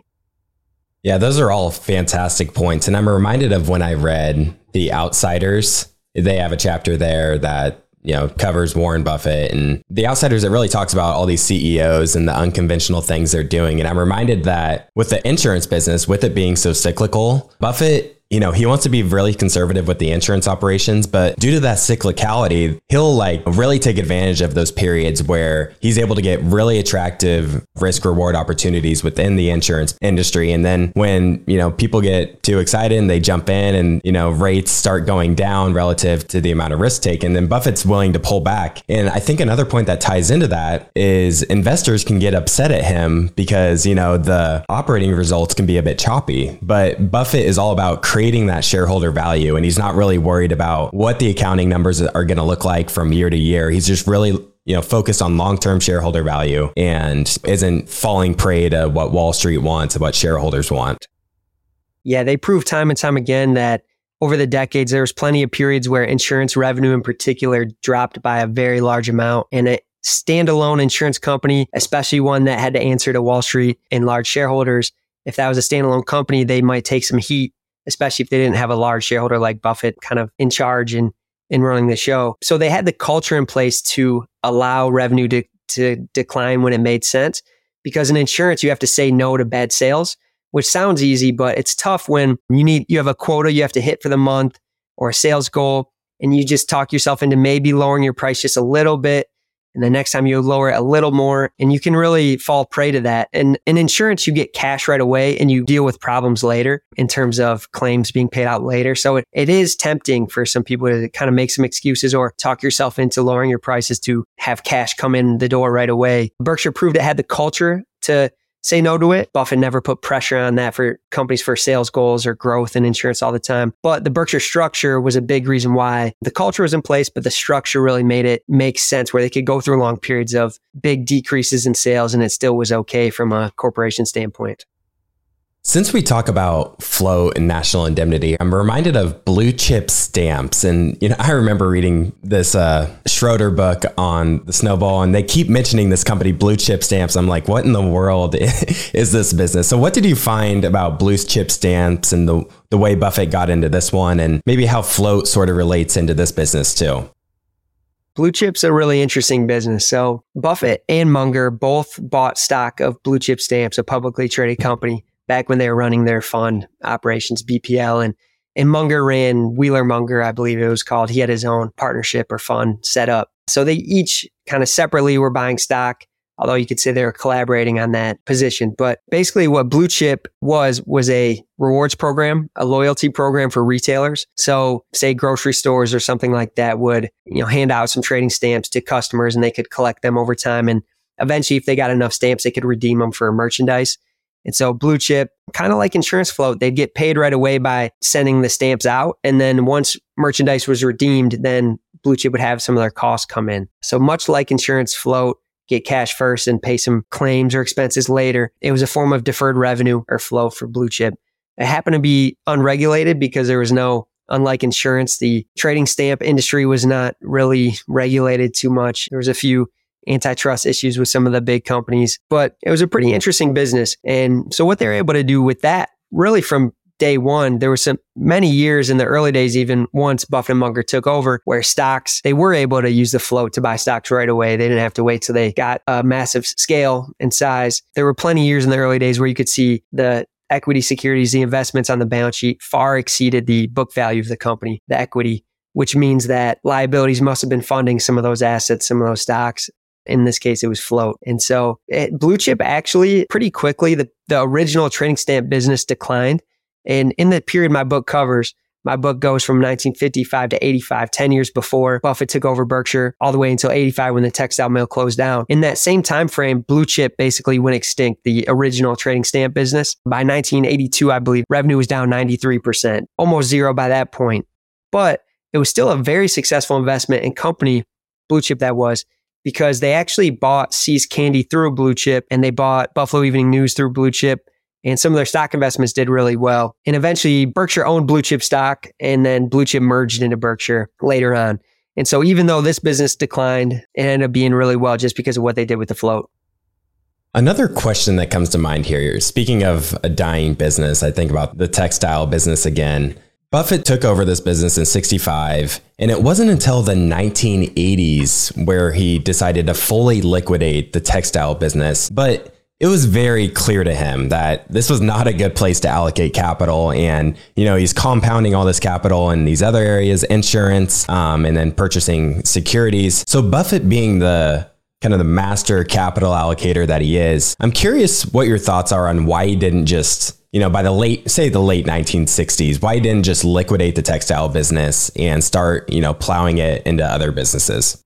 Yeah, those are all fantastic points. And I'm reminded of when I read The Outsiders. They have a chapter there that, you know, covers Warren Buffett and The Outsiders. It really talks about all these C E Os and the unconventional things they're doing. And I'm reminded that with the insurance business, with it being so cyclical, Buffett, you know, he wants to be really conservative with the insurance operations, but due to that cyclicality, he'll like really take advantage of those periods where he's able to get really attractive risk reward opportunities within the insurance industry. And then when, you know, people get too excited and they jump in and, you know, rates start going down relative to the amount of risk taken, then Buffett's willing to pull back. And I think another point that ties into that is investors can get upset at him because, you know, the operating results can be a bit choppy, but Buffett is all about creating that shareholder value. And he's not really worried about what the accounting numbers are going to look like from year to year. He's just really, you know, focused on long-term shareholder value and isn't falling prey to what Wall Street wants and what shareholders want. Yeah, they proved time and time again that over the decades, there was plenty of periods where insurance revenue in particular dropped by a very large amount. And a standalone insurance company, especially one that had to answer to Wall Street and large shareholders, if that was a standalone company, they might take some heat, especially if they didn't have a large shareholder like Buffett kind of in charge and in running the show. So they had the culture in place to allow revenue to, to decline when it made sense. because in insurance, you have to say no to bad sales, which sounds easy, but it's tough when you need, you have a quota you have to hit for the month or a sales goal, and you just talk yourself into maybe lowering your price just a little bit. And the next time you lower it a little more, and you can really fall prey to that. And in insurance, you get cash right away and you deal with problems later in terms of claims being paid out later. So it, it is tempting for some people to kind of make some excuses or talk yourself into lowering your prices to have cash come in the door right away. Berkshire proved it had the culture to say no to it. Buffett never put pressure on that for companies for sales goals or growth in insurance all the time. But the Berkshire structure was a big reason why the culture was in place, but the structure really made it make sense where they could go through long periods of big decreases in sales and it still was okay from a corporation standpoint. Since we talk about float and national indemnity, I'm reminded of blue chip stamps. And, you know, I remember reading this uh, Schroeder book on the snowball, and they keep mentioning this company, Blue Chip Stamps. I'm like, what in the world is this business? So what did you find about blue chip stamps and the, the way Buffett got into this one, and maybe how float sort of relates into this business too? Blue chip's a really interesting business. So Buffett and Munger both bought stock of Blue Chip Stamps, a publicly traded company, back when they were running their fund operations, B P L. And, and Munger ran Wheeler Munger, I believe it was called. He had his own partnership or fund set up. So they each kind of separately were buying stock, although you could say they were collaborating on that position. But basically what Blue Chip was, was a rewards program, a loyalty program for retailers. So say grocery stores or something like that would, you know, hand out some trading stamps to customers and they could collect them over time. And eventually, if they got enough stamps, they could redeem them for merchandise. And so Blue Chip, kind of like insurance float, they'd get paid right away by sending the stamps out. And then once merchandise was redeemed, then Blue Chip would have some of their costs come in. So much like insurance float, get cash first and pay some claims or expenses later. It was a form of deferred revenue or flow for Blue Chip. It happened to be unregulated because there was no, unlike insurance, the trading stamp industry was not really regulated too much. There was a few antitrust issues with some of the big companies, but it was a pretty interesting business. And so what they were able to do with that, really from day one, there were some many years in the early days, even once Buffett and Munger took over, where stocks, they were able to use the float to buy stocks right away. They didn't have to wait till they got a massive scale and size. There were plenty of years in the early days where you could see the equity securities, the investments on the balance sheet far exceeded the book value of the company, the equity, which means that liabilities must have been funding some of those assets, some of those stocks. In this case, it was float. And so it, Blue Chip actually pretty quickly, the, the original trading stamp business declined. And in the period my book covers, my book goes from nineteen fifty-five to eighty-five, ten years before Buffett took over Berkshire, all the way until eighty-five when the textile mill closed down. In that same time frame, Blue Chip basically went extinct, the original trading stamp business. By nineteen eighty-two, I believe, revenue was down ninety-three percent, almost zero by that point. But it was still a very successful investment and company, Blue Chip that was, because they actually bought See's Candy through Blue Chip and they bought Buffalo Evening News through Blue Chip. And some of their stock investments did really well. And eventually Berkshire owned Blue Chip stock and then Blue Chip merged into Berkshire later on. And so even though this business declined, it ended up being really well just because of what they did with the float. Another question that comes to mind here, speaking of a dying business, I think about the textile business again. Buffett took over this business in sixty-five, and it wasn't until the nineteen eighties where he decided to fully liquidate the textile business. But it was very clear to him that this was not a good place to allocate capital. And, you know, he's compounding all this capital in these other areas, insurance, um, and then purchasing securities. So Buffett, being the kind of the master capital allocator that he is, I'm curious what your thoughts are on why he didn't just, you know, by the late, say the late nineteen sixties, why he didn't just liquidate the textile business and start, you know, plowing it into other businesses?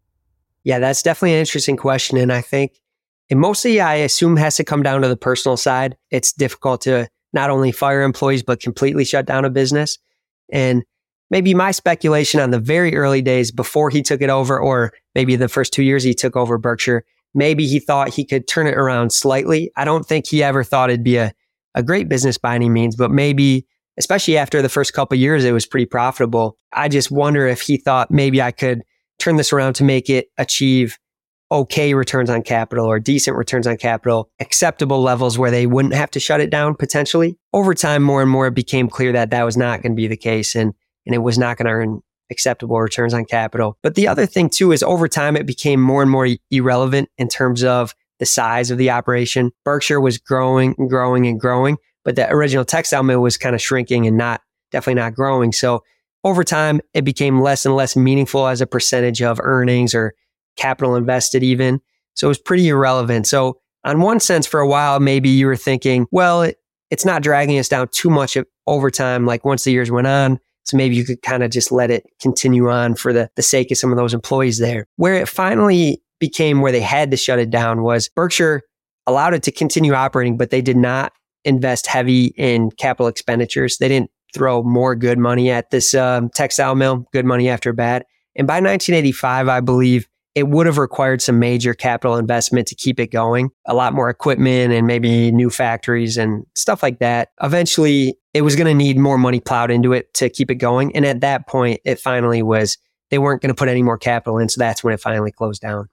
Yeah, that's definitely an interesting question. And I think it mostly, I assume, has to come down to the personal side. It's difficult to not only fire employees, but completely shut down a business. And maybe my speculation on the very early days before he took it over, or maybe the first two years he took over Berkshire, maybe he thought he could turn it around slightly. I don't think he ever thought it'd be a, a great business by any means, but maybe, especially after the first couple of years, it was pretty profitable. I just wonder if he thought maybe I could turn this around to make it achieve okay returns on capital or decent returns on capital, acceptable levels where they wouldn't have to shut it down potentially. Over time, more and more, it became clear that that was not going to be the case, and, and it was not going to earn acceptable returns on capital. But the other thing too is over time, it became more and more irrelevant in terms of the size of the operation. Berkshire was growing and growing and growing, but the original textile mill was kind of shrinking and not, definitely not growing. So over time, it became less and less meaningful as a percentage of earnings or capital invested even. So it was pretty irrelevant. So on one sense, for a while, maybe you were thinking, well, it, it's not dragging us down too much over time, like once the years went on. So maybe you could kind of just let it continue on for the, the sake of some of those employees there. Where it finally became where they had to shut it down was Berkshire allowed it to continue operating, but they did not invest heavy in capital expenditures. They didn't throw more good money at this um, textile mill, good money after bad. And by nineteen eighty-five, I believe it would have required some major capital investment to keep it going, a lot more equipment and maybe new factories and stuff like that. Eventually, it was going to need more money plowed into it to keep it going. And at that point, it finally was, they weren't going to put any more capital in. So that's when it finally closed down.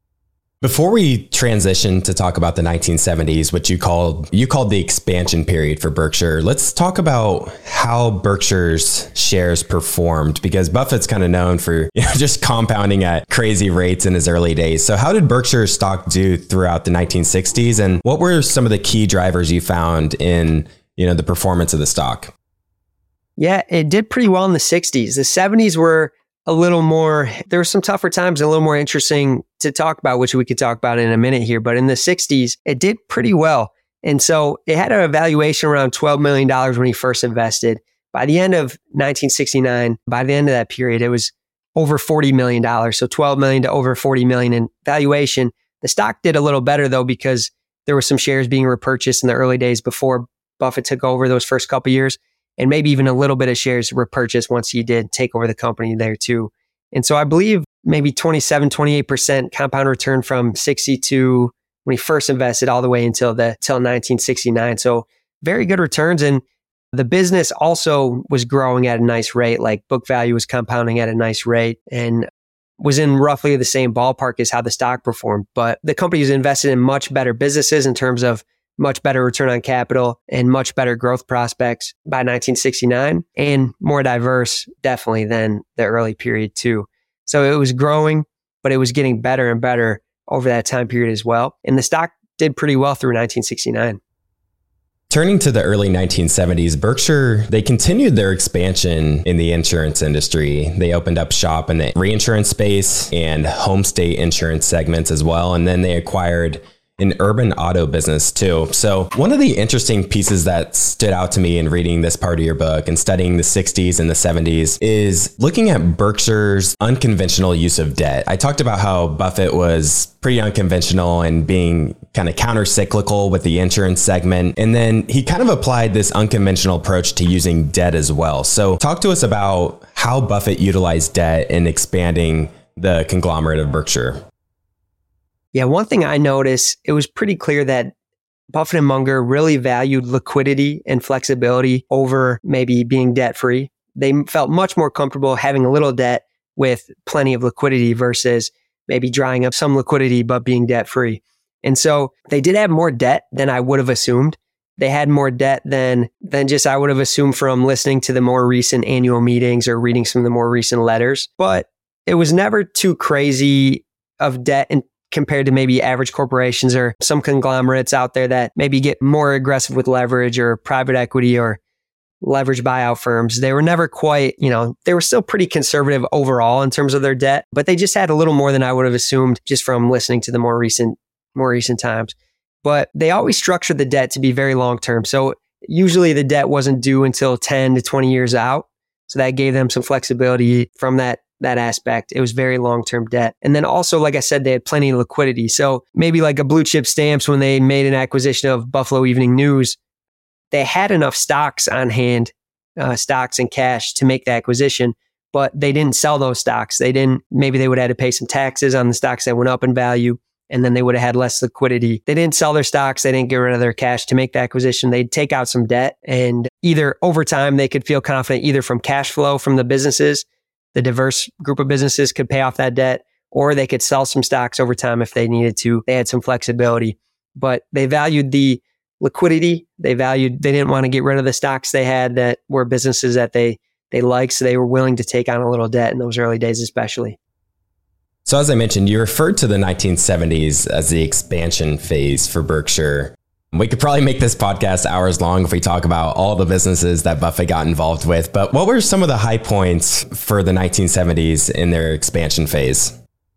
Before we transition to talk about the nineteen seventies, which you called you called the expansion period for Berkshire, let's talk about how Berkshire's shares performed, because Buffett's kind of known for, you know, just compounding at crazy rates in his early days. So how did Berkshire's stock do throughout the nineteen sixties, and what were some of the key drivers you found in, you know, the performance of the stock? Yeah, it did pretty well in the sixties. The seventies were a little more, there were some tougher times, a little more interesting to talk about, which we could talk about in a minute here. But in the sixties, it did pretty well. And so it had a valuation around twelve million dollars when he first invested. By the end of nineteen sixty-nine, by the end of that period, it was over forty million dollars. So twelve million dollars to over forty million dollars in valuation. The stock did a little better though, because there were some shares being repurchased in the early days before Buffett took over those first couple of years. And maybe even a little bit of shares repurchased once he did take over the company there too. And so I believe maybe twenty-seven, twenty-eight percent compound return from sixty-two when he first invested all the way until the till nineteen sixty-nine. So very good returns. And the business also was growing at a nice rate, like book value was compounding at a nice rate and was in roughly the same ballpark as how the stock performed. But the company was invested in much better businesses in terms of much better return on capital and much better growth prospects by nineteen sixty-nine, and more diverse definitely than the early period too. So it was growing, but it was getting better and better over that time period as well. And the stock did pretty well through nineteen sixty-nine. Turning to the early nineteen seventies, Berkshire, they continued their expansion in the insurance industry. They opened up shop in the reinsurance space and home state insurance segments as well. And then they acquired an urban auto business too. So one of the interesting pieces that stood out to me in reading this part of your book and studying the sixties and the seventies is looking at Berkshire's unconventional use of debt. I talked about how Buffett was pretty unconventional and being kind of counter-cyclical with the insurance segment. And then he kind of applied this unconventional approach to using debt as well. So talk to us about how Buffett utilized debt in expanding the conglomerate of Berkshire. Yeah, one thing I noticed, it was pretty clear that Buffett and Munger really valued liquidity and flexibility over maybe being debt-free. They felt much more comfortable having a little debt with plenty of liquidity versus maybe drying up some liquidity but being debt-free. And so they did have more debt than I would have assumed. They had more debt than than just I would have assumed from listening to the more recent annual meetings or reading some of the more recent letters. But it was never too crazy of debt and compared to maybe average corporations or some conglomerates out there that maybe get more aggressive with leverage or private equity or leverage buyout firms. They were never quite, you know, they were still pretty conservative overall in terms of their debt, but they just had a little more than I would have assumed just from listening to the more recent, more recent times. But they always structured the debt to be very long term. So usually the debt wasn't due until ten to twenty years out. So that gave them some flexibility from that that aspect. It was very long-term debt. And then also, like I said, they had plenty of liquidity. So maybe like a blue chip stamps when they made an acquisition of Buffalo Evening News, they had enough stocks on hand, uh, stocks and cash to make the acquisition, but they didn't sell those stocks. They didn't, maybe they would have had to pay some taxes on the stocks that went up in value, and then they would have had less liquidity. They didn't sell their stocks. They didn't get rid of their cash to make the acquisition. They'd take out some debt, and either over time, they could feel confident either from cash flow from the businesses, the diverse group of businesses could pay off that debt, or they could sell some stocks over time if they needed to. They had some flexibility, but they valued the liquidity. They valued, they didn't want to get rid of the stocks they had that were businesses that they, they liked. So they were willing to take on a little debt in those early days, especially. So as I mentioned, you referred to the nineteen seventies as the expansion phase for Berkshire. We could probably make this podcast hours long if we talk about all the businesses that Buffett got involved with. But what were some of the high points for the nineteen seventies in their expansion phase?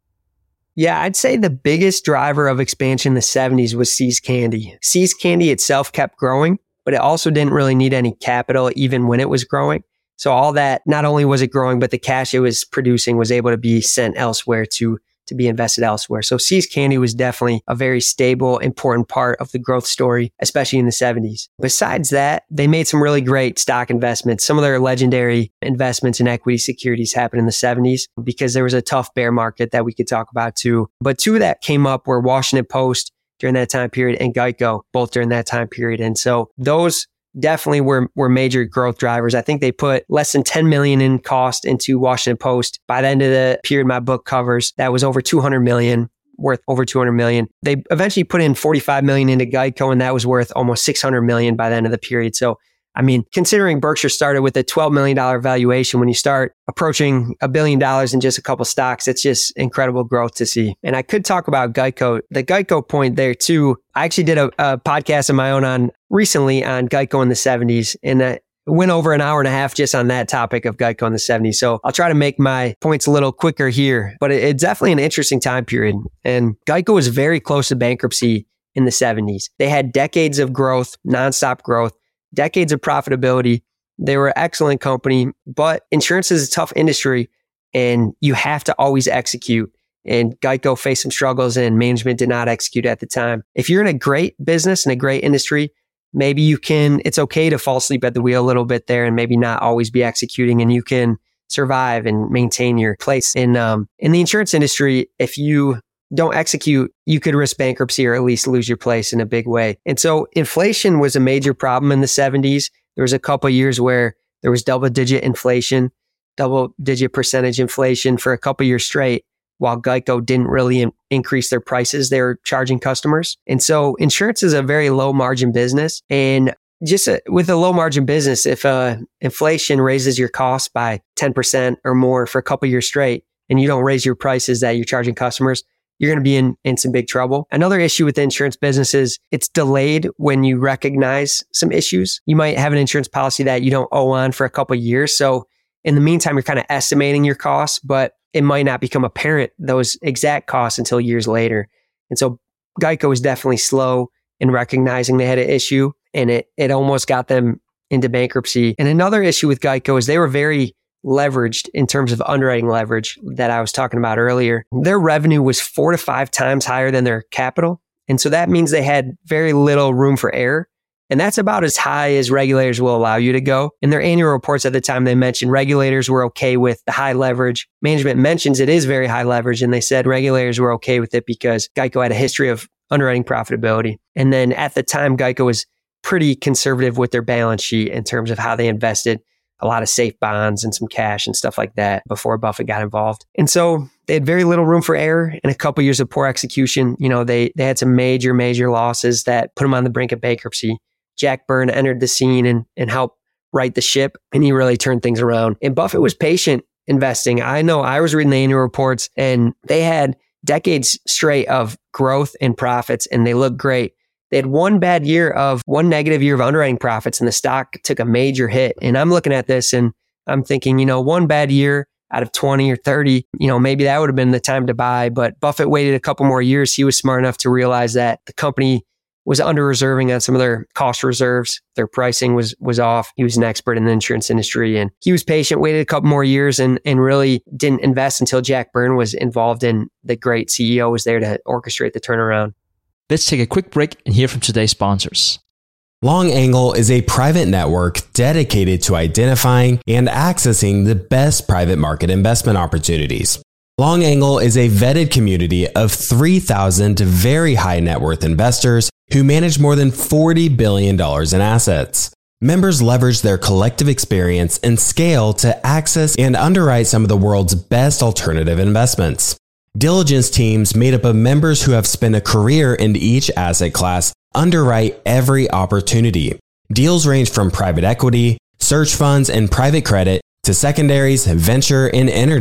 Yeah, I'd say the biggest driver of expansion in the seventies was See's Candy. See's Candy itself kept growing, but it also didn't really need any capital even when it was growing. So all that, not only was it growing, but the cash it was producing was able to be sent elsewhere to to be invested elsewhere. So See's Candy was definitely a very stable, important part of the growth story, especially in the seventies. Besides that, they made some really great stock investments. Some of their legendary investments in equity securities happened in the seventies because there was a tough bear market that we could talk about too. But two that came up were Washington Post during that time period and Geico, both during that time period. And so those definitely were, were major growth drivers. I think they put less than ten million in cost into Washington Post. By the end of the period my book covers, that was over two hundred million, worth over two hundred million. They eventually put in forty-five million into Geico, and that was worth almost six hundred million by the end of the period. So, I mean, considering Berkshire started with a twelve million dollars valuation, when you start approaching a billion dollars in just a couple stocks, it's just incredible growth to see. And I could talk about Geico. The Geico point there too, I actually did a, a podcast of my own on recently on Geico in the seventies, and I went over an hour and a half just on that topic of Geico in the seventies. So I'll try to make my points a little quicker here, but it, it's definitely an interesting time period. And Geico was very close to bankruptcy in the seventies. They had decades of growth, nonstop growth, decades of profitability. They were an excellent company, but insurance is a tough industry and you have to always execute. And Geico faced some struggles and management did not execute at the time. If you're in a great business and a great industry, maybe you can, it's okay to fall asleep at the wheel a little bit there and maybe not always be executing, and you can survive and maintain your place in, um, in the insurance industry. If you don't execute, you could risk bankruptcy or at least lose your place in a big way. And so inflation was a major problem in the seventies. There was a couple of years where there was double digit inflation, double digit percentage inflation for a couple of years straight, while Geico didn't really in- increase their prices they were charging customers. And so insurance is a very low margin business. And just a, with a low margin business, if uh, inflation raises your costs by ten percent or more for a couple of years straight, and you don't raise your prices that you're charging customers, you're going to be in, in some big trouble. Another issue with the insurance business is it's delayed when you recognize some issues. You might have an insurance policy that you don't owe on for a couple of years. So in the meantime, you're kind of estimating your costs, but it might not become apparent, those exact costs, until years later. And so Geico was definitely slow in recognizing they had an issue, and it, it almost got them into bankruptcy. And another issue with Geico is they were very leveraged in terms of underwriting leverage that I was talking about earlier. Their revenue was four to five times higher than their capital. And so that means they had very little room for error. And that's about as high as regulators will allow you to go. In their annual reports at the time, they mentioned regulators were okay with the high leverage. Management mentions it is very high leverage. And they said regulators were okay with it because Geico had a history of underwriting profitability. And then at the time, Geico was pretty conservative with their balance sheet in terms of how they invested. A lot of safe bonds and some cash and stuff like that before Buffett got involved. And so they had very little room for error, and a couple years of poor execution. You know, they they had some major, major losses that put them on the brink of bankruptcy. Jack Byrne entered the scene and, and helped right the ship, and he really turned things around. And Buffett was patient investing. I know I was reading the annual reports, and they had decades straight of growth and profits, and they looked great. They had one bad year of one negative year of underwriting profits, and the stock took a major hit. And I'm looking at this and I'm thinking, you know, one bad year out of twenty or thirty, you know, maybe that would have been the time to buy. But Buffett waited a couple more years. He was smart enough to realize that the company was under reserving on some of their cost reserves. Their pricing was was off. He was an expert in the insurance industry, and he was patient, waited a couple more years, and and really didn't invest until Jack Byrne was involved, and the great C E O was there to orchestrate the turnaround. Let's take a quick break and hear from today's sponsors. Long Angle is a private network dedicated to identifying and accessing the best private market investment opportunities. Long Angle is a vetted community of three thousand very high net worth investors who manage more than forty billion dollars in assets. Members leverage their collective experience and scale to access and underwrite some of the world's best alternative investments. Diligence teams made up of members who have spent a career in each asset class underwrite every opportunity. Deals range from private equity, search funds, and private credit to secondaries, venture, and energy.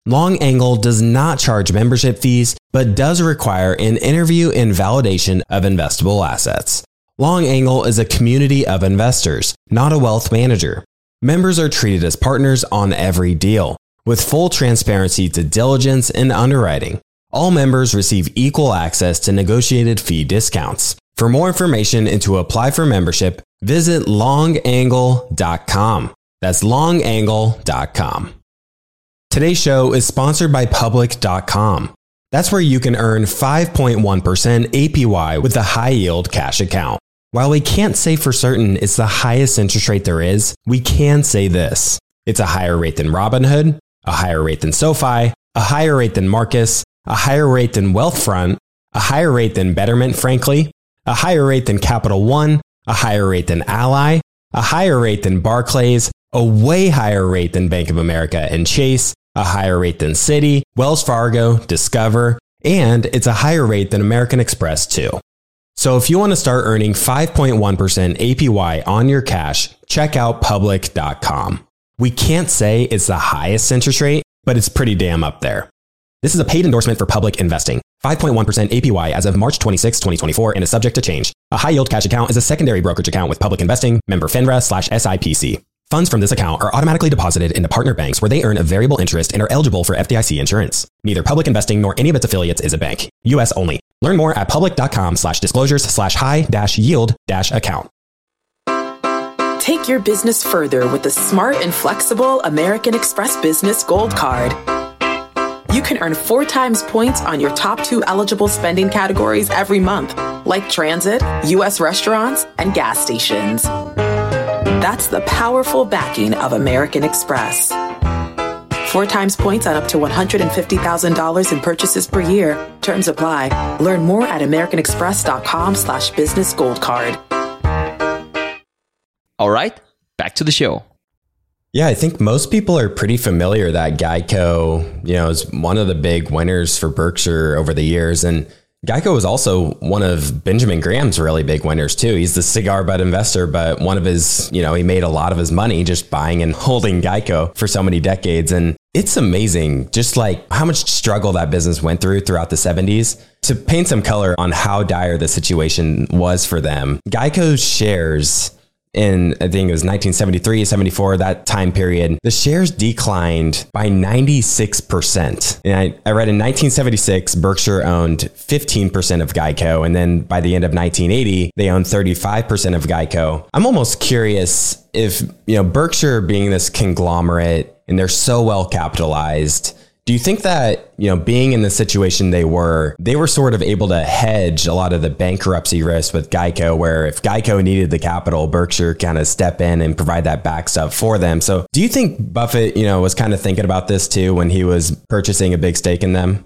Long Angle does not charge membership fees, but does require an interview and validation of investable assets. Long Angle is a community of investors, not a wealth manager. Members are treated as partners on every deal, with full transparency to diligence and underwriting. All members receive equal access to negotiated fee discounts. For more information and to apply for membership, visit long angle dot com. That's long angle dot com. Today's show is sponsored by public dot com. That's where you can earn five point one percent A P Y with a high-yield cash account. While we can't say for certain it's the highest interest rate there is, we can say this. It's a higher rate than Robinhood, a higher rate than SoFi, a higher rate than Marcus, a higher rate than Wealthfront, a higher rate than Betterment, frankly, a higher rate than Capital One, a higher rate than Ally, a higher rate than Barclays, a way higher rate than Bank of America and Chase, a higher rate than Citi, Wells Fargo, Discover, and it's a higher rate than American Express too. So if you want to start earning five point one percent A P Y on your cash, check out public dot com. We can't say it's the highest interest rate, but it's pretty damn up there. This is a paid endorsement for Public Investing. five point one percent A P Y as of March twenty-sixth, twenty twenty-four and is subject to change. A high-yield cash account is a secondary brokerage account with Public Investing, member FINRA slash S I P C. Funds from this account are automatically deposited into partner banks where they earn a variable interest and are eligible for F D I C insurance. Neither Public Investing nor any of its affiliates is a bank. U S only. Learn more at public dot com slash disclosures slash high dash yield dash account. Take your business further with the smart and flexible American Express Business Gold Card. You can earn four times points on your top two eligible spending categories every month, like transit, U S restaurants, and gas stations. That's the powerful backing of American Express. Four times points on up to one hundred fifty thousand dollars in purchases per year. Terms apply. Learn more at american express dot com slash business gold card. All right, back to the show. Yeah, I think most people are pretty familiar that Geico, you know, is one of the big winners for Berkshire over the years. And Geico was also one of Benjamin Graham's really big winners too. He's the cigar butt investor, but one of his, you know, he made a lot of his money just buying and holding Geico for so many decades. And it's amazing just like how much struggle that business went through throughout the seventies. To paint some color on how dire the situation was for them, Geico's shares in, I think it was nineteen seventy-three, seventy-four, that time period, the shares declined by ninety-six percent. And I, I read in nineteen seventy-six, Berkshire owned fifteen percent of Geico. And then by the end of nineteen eighty, they owned thirty-five percent of Geico. I'm almost curious if, you know, Berkshire being this conglomerate and they're so well capitalized, do you think that, you know, being in the situation they were, they were sort of able to hedge a lot of the bankruptcy risk with Geico, where if Geico needed the capital, Berkshire kind of step in and provide that backstop for them? So do you think Buffett, you know, was kind of thinking about this too when he was purchasing a big stake in them?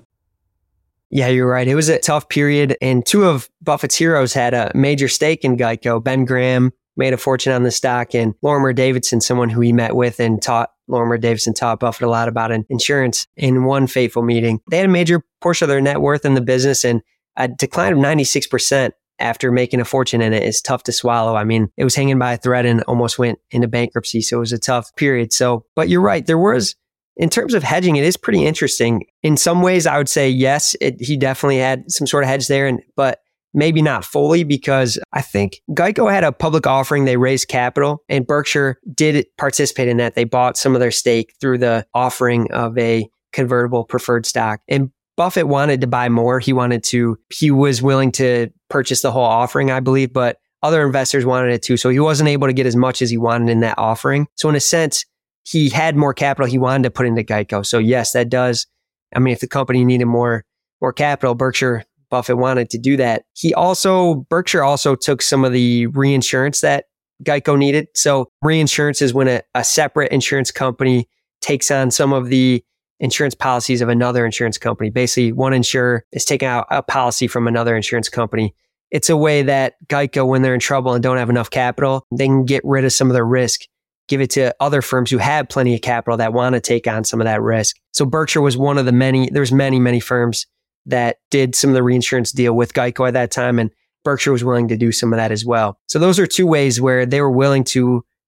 Yeah, you're right. It was a tough period. And two of Buffett's heroes had a major stake in Geico. Ben Graham made a fortune on the stock, and Lorimer Davidson, someone who he met with and taught Lorimer Davidson taught Buffett a lot about insurance in one fateful meeting. They had a major portion of their net worth in the business, and a decline of ninety-six percent after making a fortune in it is tough to swallow. I mean, it was hanging by a thread and almost went into bankruptcy. So it was a tough period. So, but you're right. There was, in terms of hedging, it is pretty interesting. In some ways, I would say, yes, it, he definitely had some sort of hedge there, and but maybe not fully, because I think Geico had a public offering. They raised capital, and Berkshire did participate in that. They bought some of their stake through the offering of a convertible preferred stock. And Buffett wanted to buy more. He wanted to, he was willing to purchase the whole offering, I believe, but other investors wanted it too. So he wasn't able to get as much as he wanted in that offering. So in a sense, he had more capital he wanted to put into Geico. So yes, that does. I mean, if the company needed more, more capital, Berkshire, Buffett wanted to do that. He also, Berkshire also took some of the reinsurance that Geico needed. So reinsurance is when a, a separate insurance company takes on some of the insurance policies of another insurance company. Basically, one insurer is taking out a policy from another insurance company. It's a way that Geico, when they're in trouble and don't have enough capital, they can get rid of some of their risk, give it to other firms who have plenty of capital that want to take on some of that risk. So Berkshire was one of the many, there's many, many firms that did some of the reinsurance deal with Geico at that time, and Berkshire was willing to do some of that as well. So those are two ways where they were willing to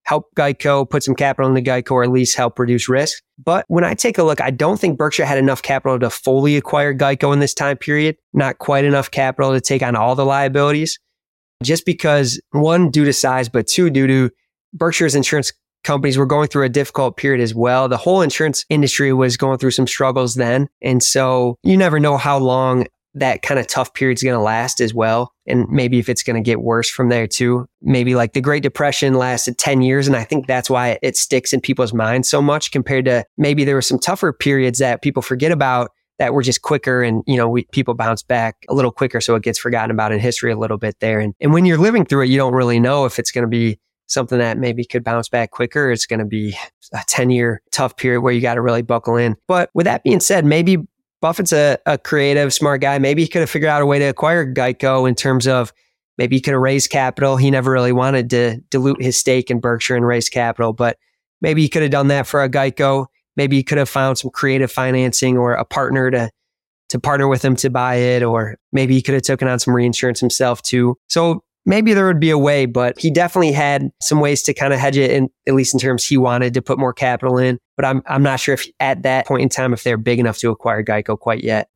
help Geico, put some capital into Geico, or at least help reduce risk. But when I take a look, I don't think Berkshire had enough capital to fully acquire Geico in this time period, not quite enough capital to take on all the liabilities, just because, one, due to size, but two, due to Berkshire's insurance companies were going through a difficult period as well. The whole insurance industry was going through some struggles then. And so you never know how long that kind of tough period is going to last as well. And maybe if it's going to get worse from there too. Maybe like the Great Depression lasted ten years. And I think that's why it sticks in people's minds so much compared to maybe there were some tougher periods that people forget about that were just quicker. And, you know, we, people bounce back a little quicker. So it gets forgotten about in history a little bit there. And, and when you're living through it, you don't really know if it's going to be something that maybe could bounce back quicker. It's going to be a ten year tough period where you got to really buckle in. But with that being said, maybe Buffett's a, a creative, smart guy. Maybe he could have figured out a way to acquire Geico in terms of maybe he could have raised capital. He never really wanted to dilute his stake in Berkshire and raise capital, but maybe he could have done that for a Geico. Maybe he could have found some creative financing or a partner to, to partner with him to buy it, or maybe he could have taken on some reinsurance himself too. So maybe there would be a way, but he definitely had some ways to kind of hedge it, in, at least in terms he wanted to put more capital in. But I'm I'm not sure if at that point in time, if they're big enough to acquire Geico quite yet.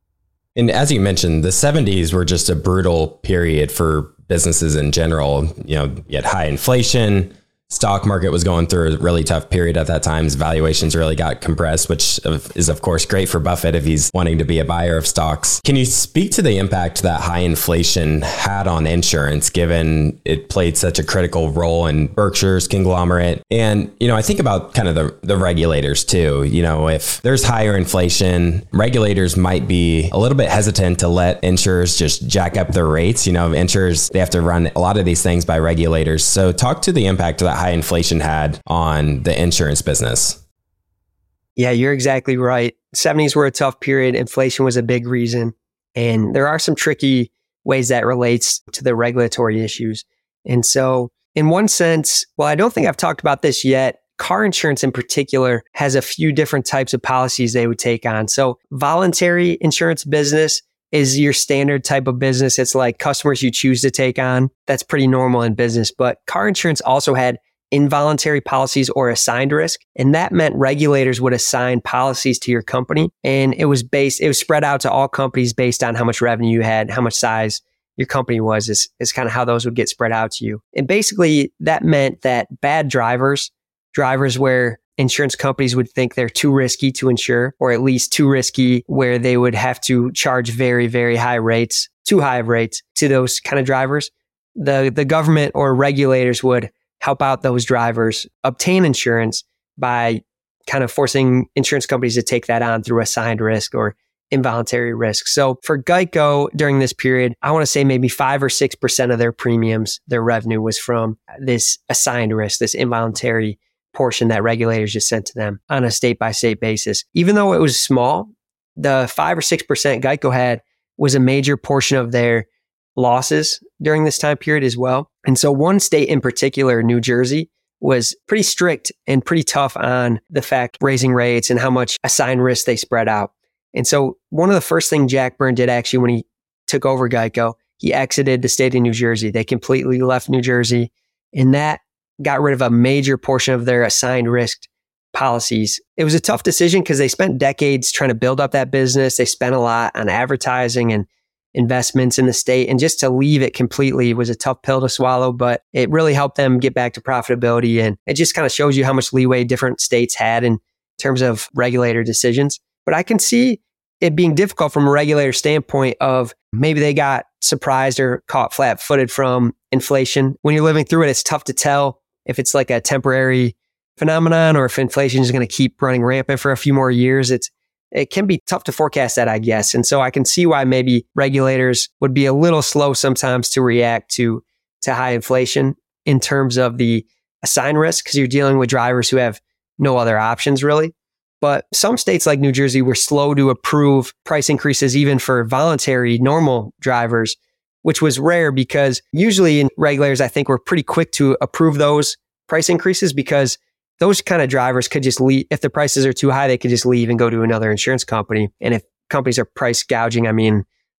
And as you mentioned, the seventies were just a brutal period for businesses in general. You know, you had high inflation. Stock market was going through a really tough period at that time. Valuations really got compressed, which is, of course, great for Buffett if he's wanting to be a buyer of stocks. Can you speak to the impact that high inflation had on insurance, given it played such a critical role in Berkshire's conglomerate? And, you know, I think about kind of the, the regulators too. You know, if there's higher inflation, regulators might be a little bit hesitant to let insurers just jack up their rates. You know, insurers, they have to run a lot of these things by regulators. So talk to the impact that high inflation had on the insurance business. Yeah, you're exactly right. seventies were a tough period. Inflation was a big reason. And there are some tricky ways that relates to the regulatory issues. And so in one sense, well, I don't think I've talked about this yet. Car insurance in particular has a few different types of policies they would take on. So voluntary insurance business is your standard type of business. It's like customers you choose to take on. That's pretty normal in business. But car insurance also had involuntary policies or assigned risk. And that meant regulators would assign policies to your company. And it was based, it was spread out to all companies based on how much revenue you had, how much size your company was, is, is kind of how those would get spread out to you. And basically that meant that bad drivers, drivers where insurance companies would think they're too risky to insure, or at least too risky where they would have to charge very, very high rates, too high of rates to those kind of drivers. The, the government or regulators would help out those drivers obtain insurance by kind of forcing insurance companies to take that on through assigned risk or involuntary risk. So for Geico during this period, I want to say maybe five or six percent of their premiums, their revenue was from this assigned risk, this involuntary portion that regulators just sent to them on a state by state basis. Even though it was small, the five or six percent Geico had was a major portion of their losses during this time period as well. And so one state in particular, New Jersey, was pretty strict and pretty tough on the fact raising rates and how much assigned risk they spread out. And so one of the first things Jack Byrne did actually when he took over Geico, he exited the state of New Jersey. They completely left New Jersey, and that got rid of a major portion of their assigned risk policies. It was a tough decision because they spent decades trying to build up that business. They spent a lot on advertising and investments in the state, and just to leave it completely was a tough pill to swallow, but it really helped them get back to profitability. And it just kind of shows you how much leeway different states had in terms of regulator decisions. But I can see it being difficult from a regulator standpoint of maybe they got surprised or caught flat-footed from inflation. When you're living through it, it's tough to tell if it's like a temporary phenomenon or if inflation is going to keep running rampant for a few more years. It's It can be tough to forecast that, I guess. And so I can see why maybe regulators would be a little slow sometimes to react to, to high inflation in terms of the assigned risk, because you're dealing with drivers who have no other options really. But some states like New Jersey were slow to approve price increases even for voluntary normal drivers, which was rare because usually regulators, I think, were pretty quick to approve those price increases because those kind of drivers could just leave. If the prices are too high, they could just leave and go to another insurance company. And if companies are price gouging, I mean,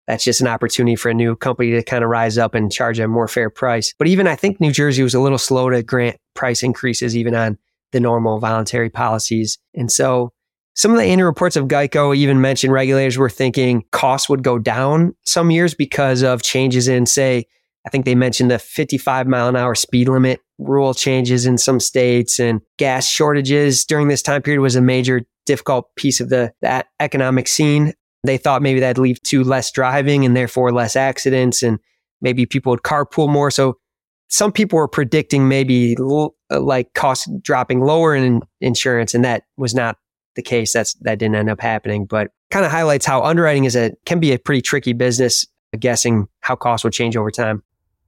that's just an opportunity for a new company to kind of rise up and charge a more fair price. But even I think New Jersey was a little slow to grant price increases even on the normal voluntary policies. And so some of the annual reports of Geico even mentioned regulators were thinking costs would go down some years because of changes in, say, I think they mentioned the fifty-five mile an hour speed limit rule changes in some states, and gas shortages during this time period was a major difficult piece of the that economic scene. They thought maybe that'd lead to less driving and therefore less accidents, and maybe people would carpool more. So some people were predicting maybe l- like costs dropping lower in insurance, and that was not the case. That's that didn't end up happening, but kind of highlights how underwriting is a can be a pretty tricky business, guessing how costs would change over time.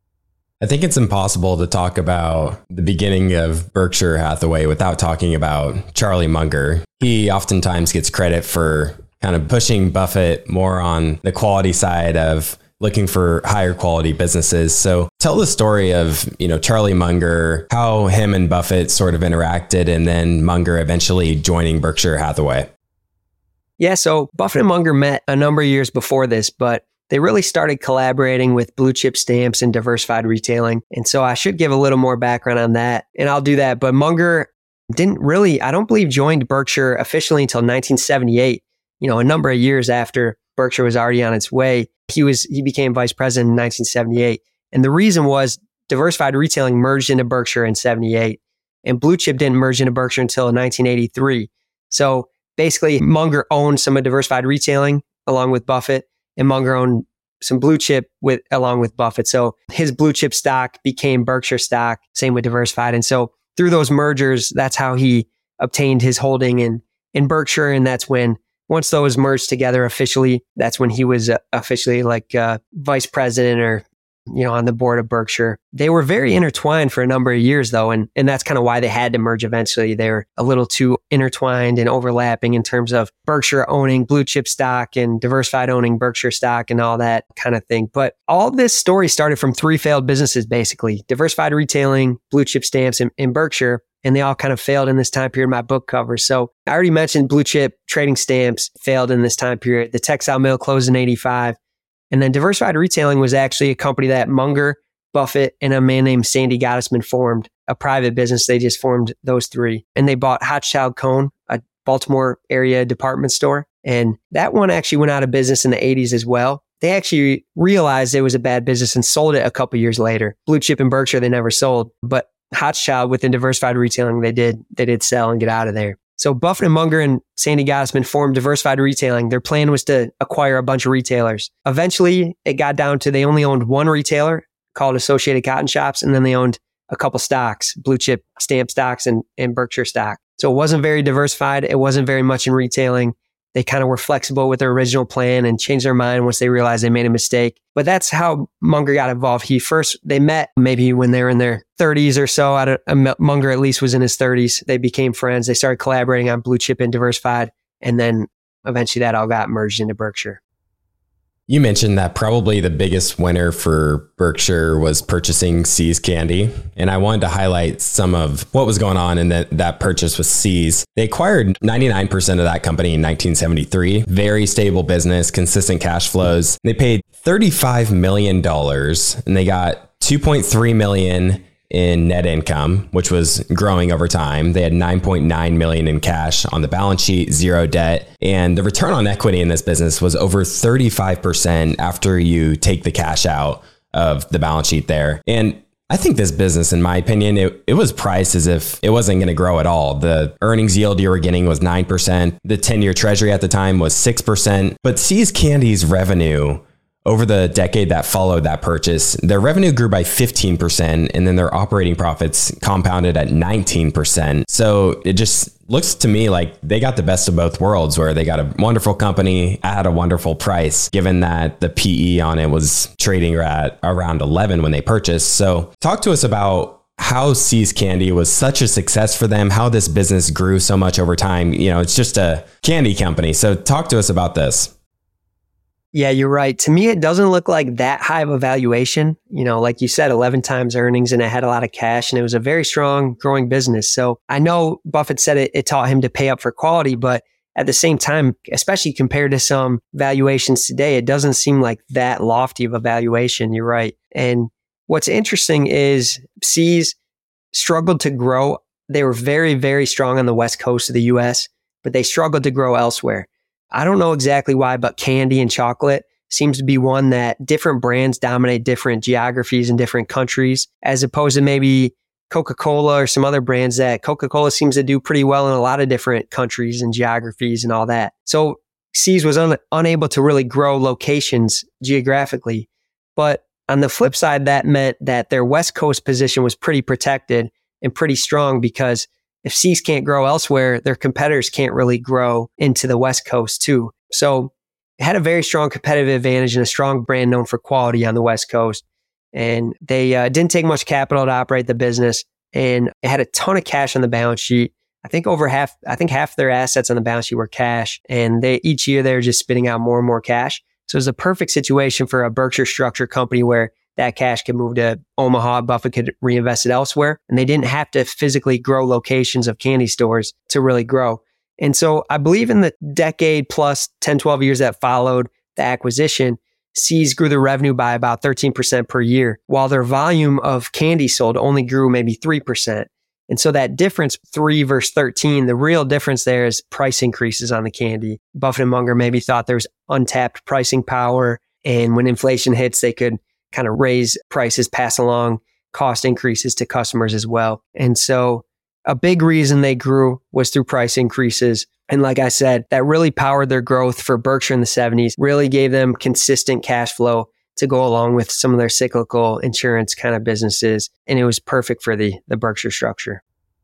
I think it's impossible to talk about the beginning of Berkshire Hathaway without talking about Charlie Munger. He oftentimes gets credit for kind of pushing Buffett more on the quality side of looking for higher quality businesses. So tell the story of, you know, Charlie Munger, how him and Buffett sort of interacted, and then Munger eventually joining Berkshire Hathaway. Yeah, so Buffett and Munger met a number of years before this, but they really started collaborating with Blue Chip Stamps and diversified retailing. And so I should give a little more background on that, and I'll do that. But Munger didn't really, I don't believe, joined Berkshire officially until nineteen seventy-eight, you know, a number of years after Berkshire was already on its way. He was, he became vice president in nineteen seventy-eight. And the reason was diversified retailing merged into Berkshire in seventy-eight, and Blue Chip didn't merge into Berkshire until nineteen eighty-three. So basically, Munger owned some of diversified retailing along with Buffett, and Munger owned some Blue Chip with along with Buffett. So his Blue Chip stock became Berkshire stock, same with diversified. And so through those mergers, that's how he obtained his holding in, in Berkshire. And that's when, once those merged together officially, that's when he was uh, officially like uh, vice president or, you know, on the board of Berkshire. They were very intertwined for a number of years though. And, and that's kind of why they had to merge eventually. They were a little too intertwined and overlapping in terms of Berkshire owning Blue Chip stock and diversified owning Berkshire stock and all that kind of thing. But all this story started from three failed businesses, basically: diversified retailing, Blue Chip Stamps, and, and Berkshire. And they all kind of failed in this time period my book covers. So I already mentioned Blue Chip Trading Stamps failed in this time period. The textile mill closed in eighty-five. And then diversified retailing was actually a company that Munger, Buffett, and a man named Sandy Gottesman formed, a private business. They just formed those three. And they bought Hochschild Kohn, a Baltimore area department store. And that one actually went out of business in the eighties as well. They actually realized it was a bad business and sold it a couple years later. Blue Chip and Berkshire, they never sold. But Hochschild, within diversified retailing, they did they did sell and get out of there. So Buffett and Munger and Sandy Gottesman formed diversified retailing. Their plan was to acquire a bunch of retailers. Eventually, it got down to they only owned one retailer called Associated Cotton Shops, and then they owned a couple stocks, Blue Chip Stamp stocks and, and Berkshire stock. So it wasn't very diversified. It wasn't very much in retailing. They kind of were flexible with their original plan and changed their mind once they realized they made a mistake. But that's how Munger got involved. He first, they met maybe when they were in their thirties or so. I don't, Munger at least was in his thirties. They became friends. They started collaborating on Blue Chip and diversified. And then eventually that all got merged into Berkshire. You mentioned that probably the biggest winner for Berkshire was purchasing See's Candy. And I wanted to highlight some of what was going on in that, that purchase with See's. They acquired ninety-nine percent of that company in nineteen seventy-three. Very stable business, consistent cash flows. They paid thirty-five million dollars and they got two point three million dollars in net income, which was growing over time. They had nine point nine million dollars in cash on the balance sheet, zero debt. And the return on equity in this business was over thirty-five percent after you take the cash out of the balance sheet there. And I think this business, in my opinion, it, it was priced as if it wasn't going to grow at all. The earnings yield you were getting was nine percent. The ten-year treasury at the time was six percent. But See's Candy's revenue over the decade that followed that purchase, their revenue grew by fifteen percent, and then their operating profits compounded at nineteen percent. So it just looks to me like they got the best of both worlds, where they got a wonderful company at a wonderful price, given that the P E on it was trading at around eleven when they purchased. So talk to us about how See's Candy was such a success for them, how this business grew so much over time. You know, it's just a candy company. So talk to us about this. Yeah, you're right. To me, it doesn't look like that high of a valuation. You know, like you said, eleven times earnings, and it had a lot of cash, and it was a very strong growing business. So I know Buffett said it, it taught him to pay up for quality, but at the same time, especially compared to some valuations today, it doesn't seem like that lofty of a valuation. You're right. And what's interesting is See's struggled to grow. They were very, very strong on the West Coast of the U S, but they struggled to grow elsewhere. I don't know exactly why, but candy and chocolate seems to be one that different brands dominate different geographies and different countries, as opposed to maybe Coca-Cola or some other brands that Coca-Cola seems to do pretty well in a lot of different countries and geographies and all that. So See's was un- unable to really grow locations geographically. But on the flip side, that meant that their West Coast position was pretty protected and pretty strong, because if See's can't grow elsewhere, their competitors can't really grow into the West Coast too. So it had a very strong competitive advantage and a strong brand known for quality on the West Coast. And they uh, didn't take much capital to operate the business, and it had a ton of cash on the balance sheet. I think over half, I think half their assets on the balance sheet were cash, and they each year they were just spitting out more and more cash. So it was a perfect situation for a Berkshire structure company where that cash could move to Omaha, Buffett could reinvest it elsewhere, and they didn't have to physically grow locations of candy stores to really grow. And so I believe in the decade plus ten, twelve years that followed the acquisition, See's grew their revenue by about thirteen percent per year, while their volume of candy sold only grew maybe three percent. And so that difference, three versus thirteen, the real difference there is price increases on the candy. Buffett and Munger maybe thought there was untapped pricing power, and when inflation hits, they could kind of raise prices, pass along cost increases to customers as well. And so a big reason they grew was through price increases. And like I said, that really powered their growth for Berkshire in the seventies, really gave them consistent cash flow to go along with some of their cyclical insurance kind of businesses. And it was perfect for the, the Berkshire structure.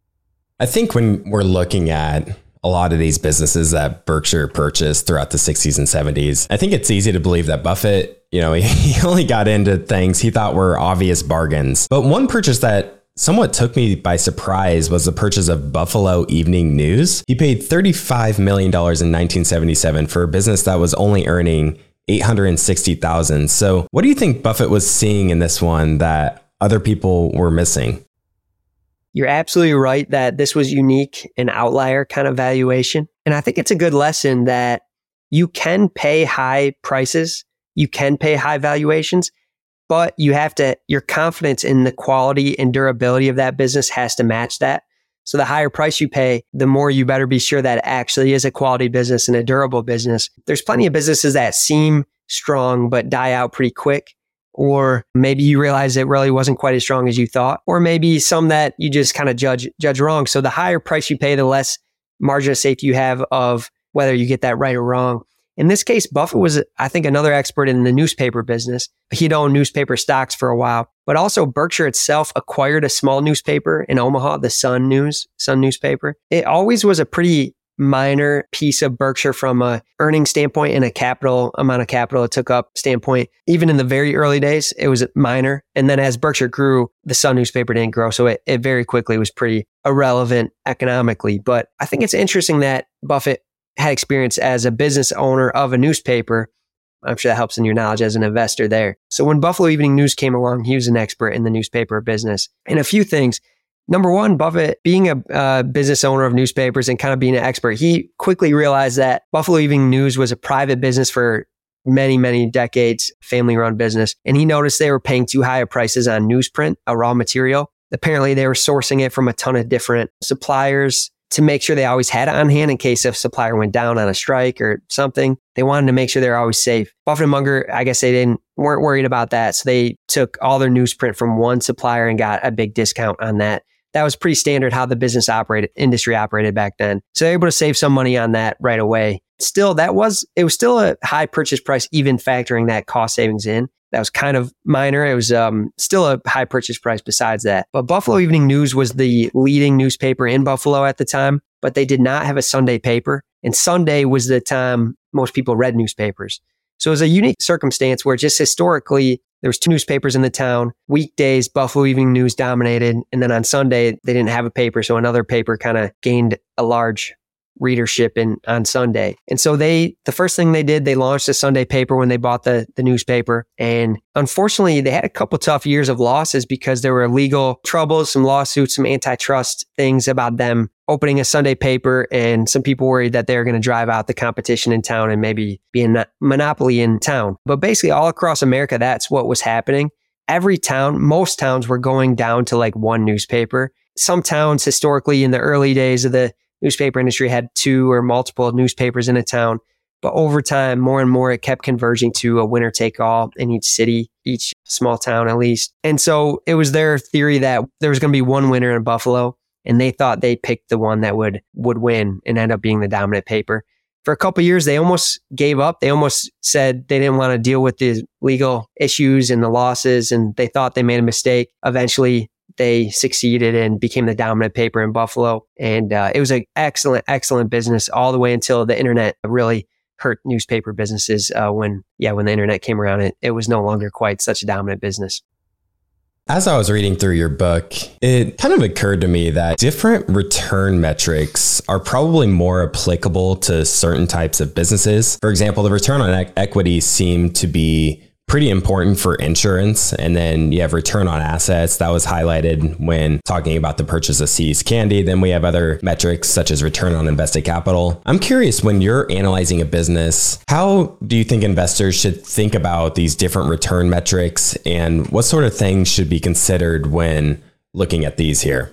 I think when we're looking at a lot of these businesses that Berkshire purchased throughout the sixties and seventies, I think it's easy to believe that Buffett, you know, he only got into things he thought were obvious bargains. But one purchase that somewhat took me by surprise was the purchase of Buffalo Evening News. He paid thirty-five million dollars in nineteen seventy-seven for a business that was only earning eight hundred sixty thousand dollars. So what do you think Buffett was seeing in this one that other people were missing? You're absolutely right that this was unique, an outlier kind of valuation. And I think it's a good lesson that you can pay high prices, you can pay high valuations, but you have to, your confidence in the quality and durability of that business has to match that. So the higher price you pay, the more you better be sure that it actually is a quality business and a durable business. There's plenty of businesses that seem strong, but die out pretty quick. Or maybe you realize it really wasn't quite as strong as you thought. Or maybe some that you just kind of judge, judge wrong. So the higher price you pay, the less margin of safety you have of whether you get that right or wrong. In this case, Buffett was, I think, another expert in the newspaper business. He'd owned newspaper stocks for a while, but also Berkshire itself acquired a small newspaper in Omaha, the Sun News, Sun newspaper. It always was a pretty minor piece of Berkshire from a earning standpoint and a capital amount of capital it took up standpoint. Even in the very early days, it was minor. And then as Berkshire grew, the Sun newspaper didn't grow. So it, it very quickly was pretty irrelevant economically. But I think it's interesting that Buffett had experience as a business owner of a newspaper. I'm sure that helps in your knowledge as an investor there. So when Buffalo Evening News came along, he was an expert in the newspaper business. And a few things. Number one, Buffett, being a uh, business owner of newspapers and kind of being an expert, he quickly realized that Buffalo Evening News was a private business for many, many decades, family-run business. And he noticed they were paying too high of prices on newsprint, a raw material. Apparently, they were sourcing it from a ton of different suppliers to make sure they always had it on hand in case a supplier went down on a strike or something. They wanted to make sure they were always safe. Buffett and Munger, I guess they didn't weren't worried about that. So they took all their newsprint from one supplier and got a big discount on that. That was pretty standard how the business operated, industry operated back then. So they were able to save some money on that right away. Still, that was, it was still a high purchase price, even factoring that cost savings in. That was kind of minor. It was um, still a high purchase price besides that. But Buffalo Evening News was the leading newspaper in Buffalo at the time, but they did not have a Sunday paper. And Sunday was the time most people read newspapers. So it was a unique circumstance where just historically, there was two newspapers in the town. Weekdays, Buffalo Evening News dominated. And then on Sunday, they didn't have a paper. So another paper kind of gained a large readership in on Sunday. And so they, the first thing they did, they launched a Sunday paper when they bought the, the newspaper. And unfortunately, they had a couple tough years of losses because there were legal troubles, some lawsuits, some antitrust things about them opening a Sunday paper. And some people worried that they were going to drive out the competition in town and maybe be a monopoly in town. But basically all across America, that's what was happening. Every town, most towns were going down to like one newspaper. Some towns historically in the early days of the newspaper industry had two or multiple newspapers in a town. But over time, more and more, it kept converging to a winner take all in each city, each small town at least. And so it was their theory that there was going to be one winner in Buffalo, and they thought they picked the one that would would win and end up being the dominant paper. For a couple of years, they almost gave up. They almost said they didn't want to deal with the legal issues and the losses, and they thought they made a mistake. Eventually, they succeeded and became the dominant paper in Buffalo. And uh, it was an excellent, excellent business all the way until the internet really hurt newspaper businesses. Uh, when, yeah, when the internet came around, it, it was no longer quite such a dominant business. As I was reading through your book, it kind of occurred to me that different return metrics are probably more applicable to certain types of businesses. For example, the return on e- equity seemed to be pretty important for insurance. And then you have return on assets. That was highlighted when talking about the purchase of See's Candy. Then we have other metrics such as return on invested capital. I'm curious, when you're analyzing a business, how do you think investors should think about these different return metrics, and what sort of things should be considered when looking at these here?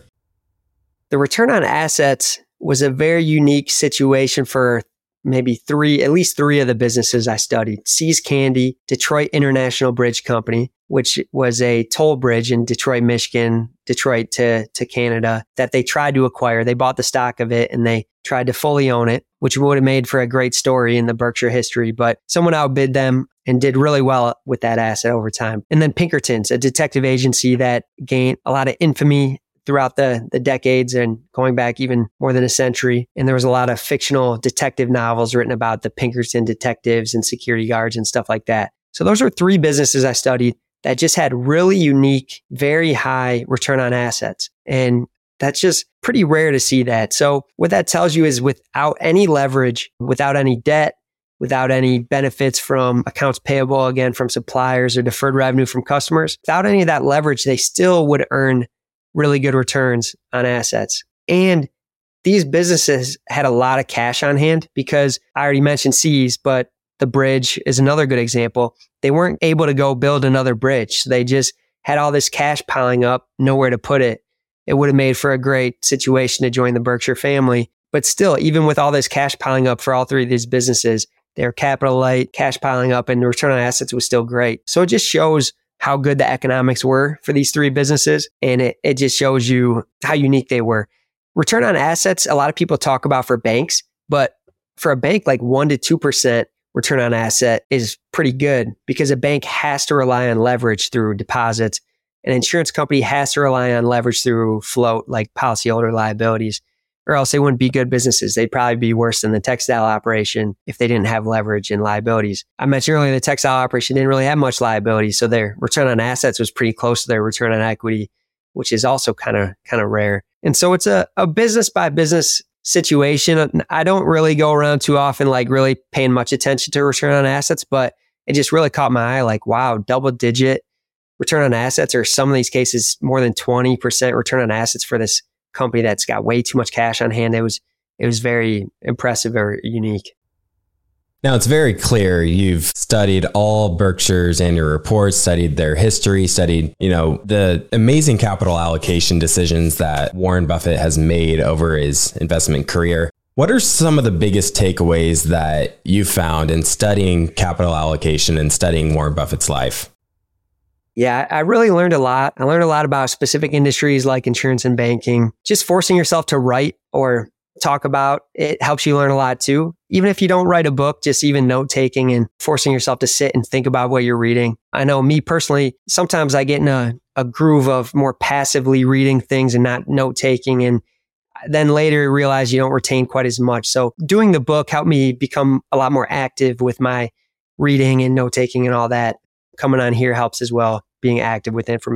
The return on assets was a very unique situation for maybe three, at least three of the businesses I studied. See's Candy, Detroit International Bridge Company, which was a toll bridge in Detroit, Michigan, Detroit to, to Canada, that they tried to acquire. They bought the stock of it and they tried to fully own it, which would have made for a great story in the Berkshire history. But someone outbid them and did really well with that asset over time. And then Pinkertons, a detective agency that gained a lot of infamy throughout the, the decades and going back even more than a century. And there was a lot of fictional detective novels written about the Pinkerton detectives and security guards and stuff like that. So those are three businesses I studied that just had really unique, very high return on assets. And that's just pretty rare to see that. So what that tells you is without any leverage, without any debt, without any benefits from accounts payable, again, from suppliers or deferred revenue from customers, without any of that leverage, they still would earn really good returns on assets. And these businesses had a lot of cash on hand because I already mentioned See's, but the bridge is another good example. They weren't able to go build another bridge. They just had all this cash piling up, nowhere to put it. It would have made for a great situation to join the Berkshire family. But still, even with all this cash piling up for all three of these businesses, they're capital light, cash piling up, and the return on assets was still great. So it just shows how good the economics were for these three businesses. And it, it just shows you how unique they were. Return on assets, a lot of people talk about for banks, but for a bank, like one to two percent return on asset is pretty good because a bank has to rely on leverage through deposits. An insurance company has to rely on leverage through float, like policyholder liabilities, or else they wouldn't be good businesses. They'd probably be worse than the textile operation if they didn't have leverage and liabilities. I mentioned earlier the textile operation didn't really have much liability, so their return on assets was pretty close to their return on equity, which is also kind of kind of rare. And so it's a, a business by business situation. I don't really go around too often like really paying much attention to return on assets, but it just really caught my eye like, wow, double digit return on assets, or some of these cases more than twenty percent return on assets for this company that's got way too much cash on hand. It was it was very impressive, very unique. Now, it's very clear you've studied all Berkshire's annual reports, studied their history, studied, you know, the amazing capital allocation decisions that Warren Buffett has made over his investment career. What are some of the biggest takeaways that you found in studying capital allocation and studying Warren Buffett's life? Yeah, I really learned a lot. I learned a lot about specific industries like insurance and banking. Just forcing yourself to write or talk about it helps you learn a lot too. Even if you don't write a book, just even note taking and forcing yourself to sit and think about what you're reading. I know me personally, sometimes I get in a, a groove of more passively reading things and not note taking. And then later realize you don't retain quite as much. So doing the book helped me become a lot more active with my reading and note taking and all that. Coming on here helps as well, being active with information.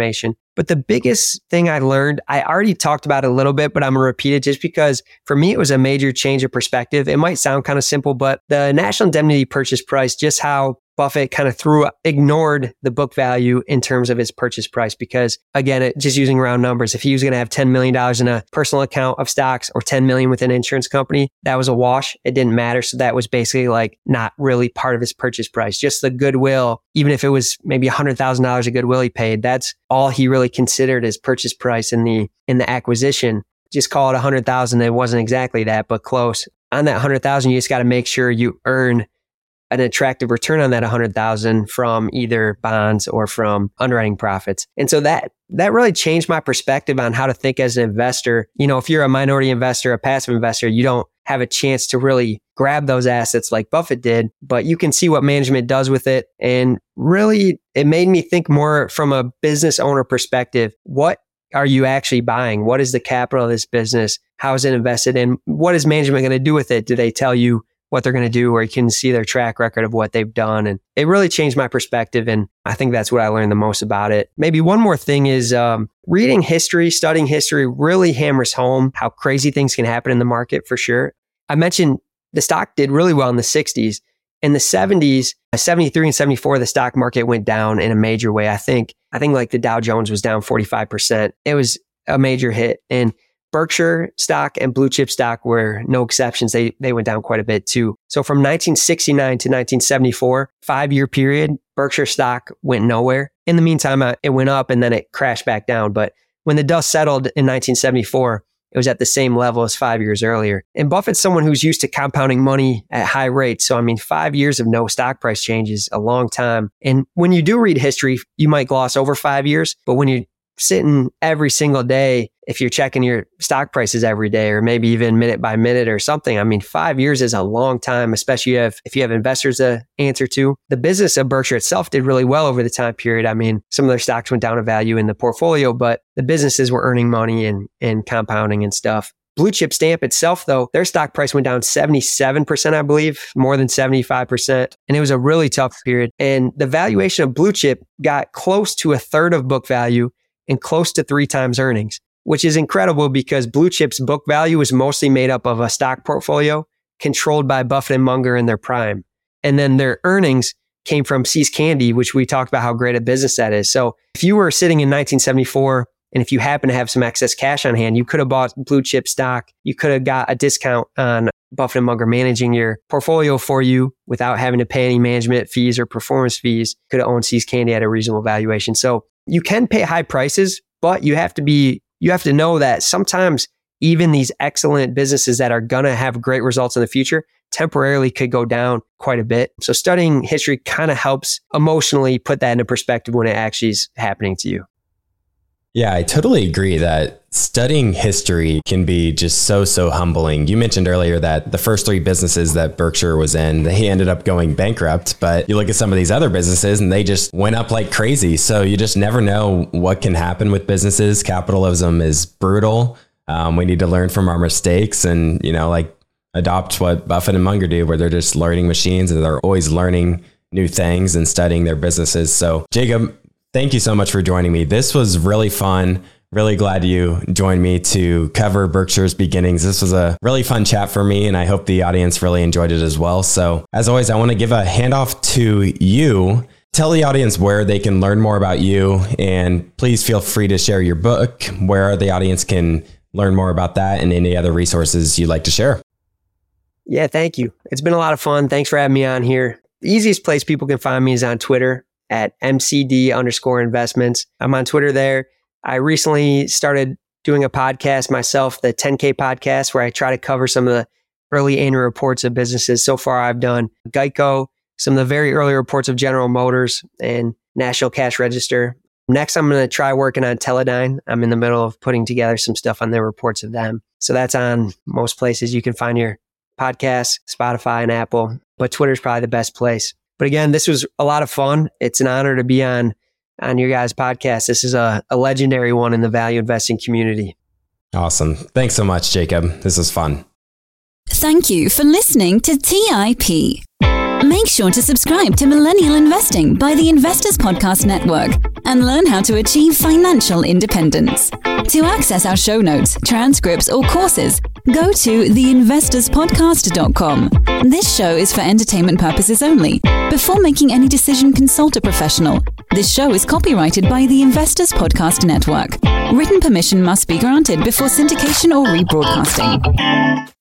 But the biggest thing I learned, I already talked about it a little bit, but I'm going to repeat it just because for me, it was a major change of perspective. It might sound kind of simple, but the National Indemnity purchase price, just how Buffett kind of threw, ignored the book value in terms of his purchase price. Because again, it, just using round numbers, if he was going to have ten million dollars in a personal account of stocks or ten million dollars with an insurance company, that was a wash. It didn't matter. So that was basically like not really part of his purchase price. Just the goodwill, even if it was maybe one hundred thousand dollars of goodwill he paid, that's all he really considered as purchase price in the, in the acquisition. Just call it one hundred thousand dollars. It wasn't exactly that, but close. On that one hundred thousand dollars, you just got to make sure you earn an attractive return on that one hundred thousand dollars from either bonds or from underwriting profits. And so that that really changed my perspective on how to think as an investor. You know, if you're a minority investor, a passive investor, you don't have a chance to really grab those assets like Buffett did, but you can see what management does with it. And really, it made me think more from a business owner perspective. What are you actually buying? What is the capital of this business? How is it invested in? What is management going to do with it? Do they tell you what they're going to do, or you can see their track record of what they've done? And it really changed my perspective. And I think that's what I learned the most about it. Maybe one more thing is um, reading history, studying history really hammers home how crazy things can happen in the market for sure. I mentioned the stock did really well in the sixties. In the seventies, seventy-three and seventy-four, the stock market went down in a major way. I think, I think like the Dow Jones was down forty-five percent. It was a major hit. And Berkshire stock and blue chip stock were no exceptions. They they went down quite a bit too. So from nineteen sixty-nine to nineteen seventy-four, five year period, Berkshire stock went nowhere. In the meantime, uh, it went up and then it crashed back down. But when the dust settled in nineteen seventy-four, it was at the same level as five years earlier. And Buffett's someone who's used to compounding money at high rates. So, I mean, five years of no stock price change is a long time. And when you do read history, you might gloss over five years. But when you're sitting every single day, if you're checking your stock prices every day, or maybe even minute by minute or something, I mean, five years is a long time, especially if, if you have investors to answer to. The business of Berkshire itself did really well over the time period. I mean, some of their stocks went down in value in the portfolio, but the businesses were earning money and, and compounding and stuff. Blue chip stamp itself, though, their stock price went down seventy-seven percent, I believe, more than seventy-five percent. And it was a really tough period. And the valuation of blue chip got close to a third of book value and close to three times earnings, which is incredible because blue chip's book value is mostly made up of a stock portfolio controlled by Buffett and Munger in their prime. And then their earnings came from See's Candy, which we talked about how great a business that is. So if you were sitting in nineteen seventy-four and if you happen to have some excess cash on hand, you could have bought blue chip stock. You could have got a discount on Buffett and Munger managing your portfolio for you without having to pay any management fees or performance fees. Could have owned See's Candy at a reasonable valuation. So you can pay high prices, but you have to be, you have to know that sometimes even these excellent businesses that are going to have great results in the future temporarily could go down quite a bit. So studying history kind of helps emotionally put that into perspective when it actually is happening to you. Yeah, I totally agree that studying history can be just so, so humbling. You mentioned earlier that the first three businesses that Berkshire was in, they ended up going bankrupt, but you look at some of these other businesses and they just went up like crazy. So you just never know what can happen with businesses. Capitalism is brutal. Um, we need to learn from our mistakes and, you know, like adopt what Buffett and Munger do, where they're just learning machines and they're always learning new things and studying their businesses. So Jacob, thank you so much for joining me. This was really fun. Really glad you joined me to cover Berkshire's beginnings. This was a really fun chat for me, and I hope the audience really enjoyed it as well. So as always, I want to give a handoff to you. Tell the audience where they can learn more about you, and please feel free to share your book, where the audience can learn more about that, and any other resources you'd like to share. Yeah, thank you. It's been a lot of fun. Thanks for having me on here. The easiest place people can find me is on Twitter at M C D underscore investments. I'm on Twitter there. I recently started doing a podcast myself, the ten K podcast, where I try to cover some of the early annual reports of businesses. So far, I've done Geico, some of the very early reports of General Motors and National Cash Register. Next, I'm going to try working on Teledyne. I'm in the middle of putting together some stuff on their reports of them. So that's on most places you can find your podcasts, Spotify and Apple, but Twitter's probably the best place. But again, this was a lot of fun. It's an honor to be on, on your guys' podcast. This is a, a legendary one in the value investing community. Awesome. Thanks so much, Jacob. This was fun. Thank you for listening to T I P. Make sure to subscribe to Millennial Investing by the Investors Podcast Network and learn how to achieve financial independence. To access our show notes, transcripts, or courses, go to the investors podcast dot com. This show is for entertainment purposes only. Before making any decision, consult a professional. This show is copyrighted by the Investors Podcast Network. Written permission must be granted before syndication or rebroadcasting.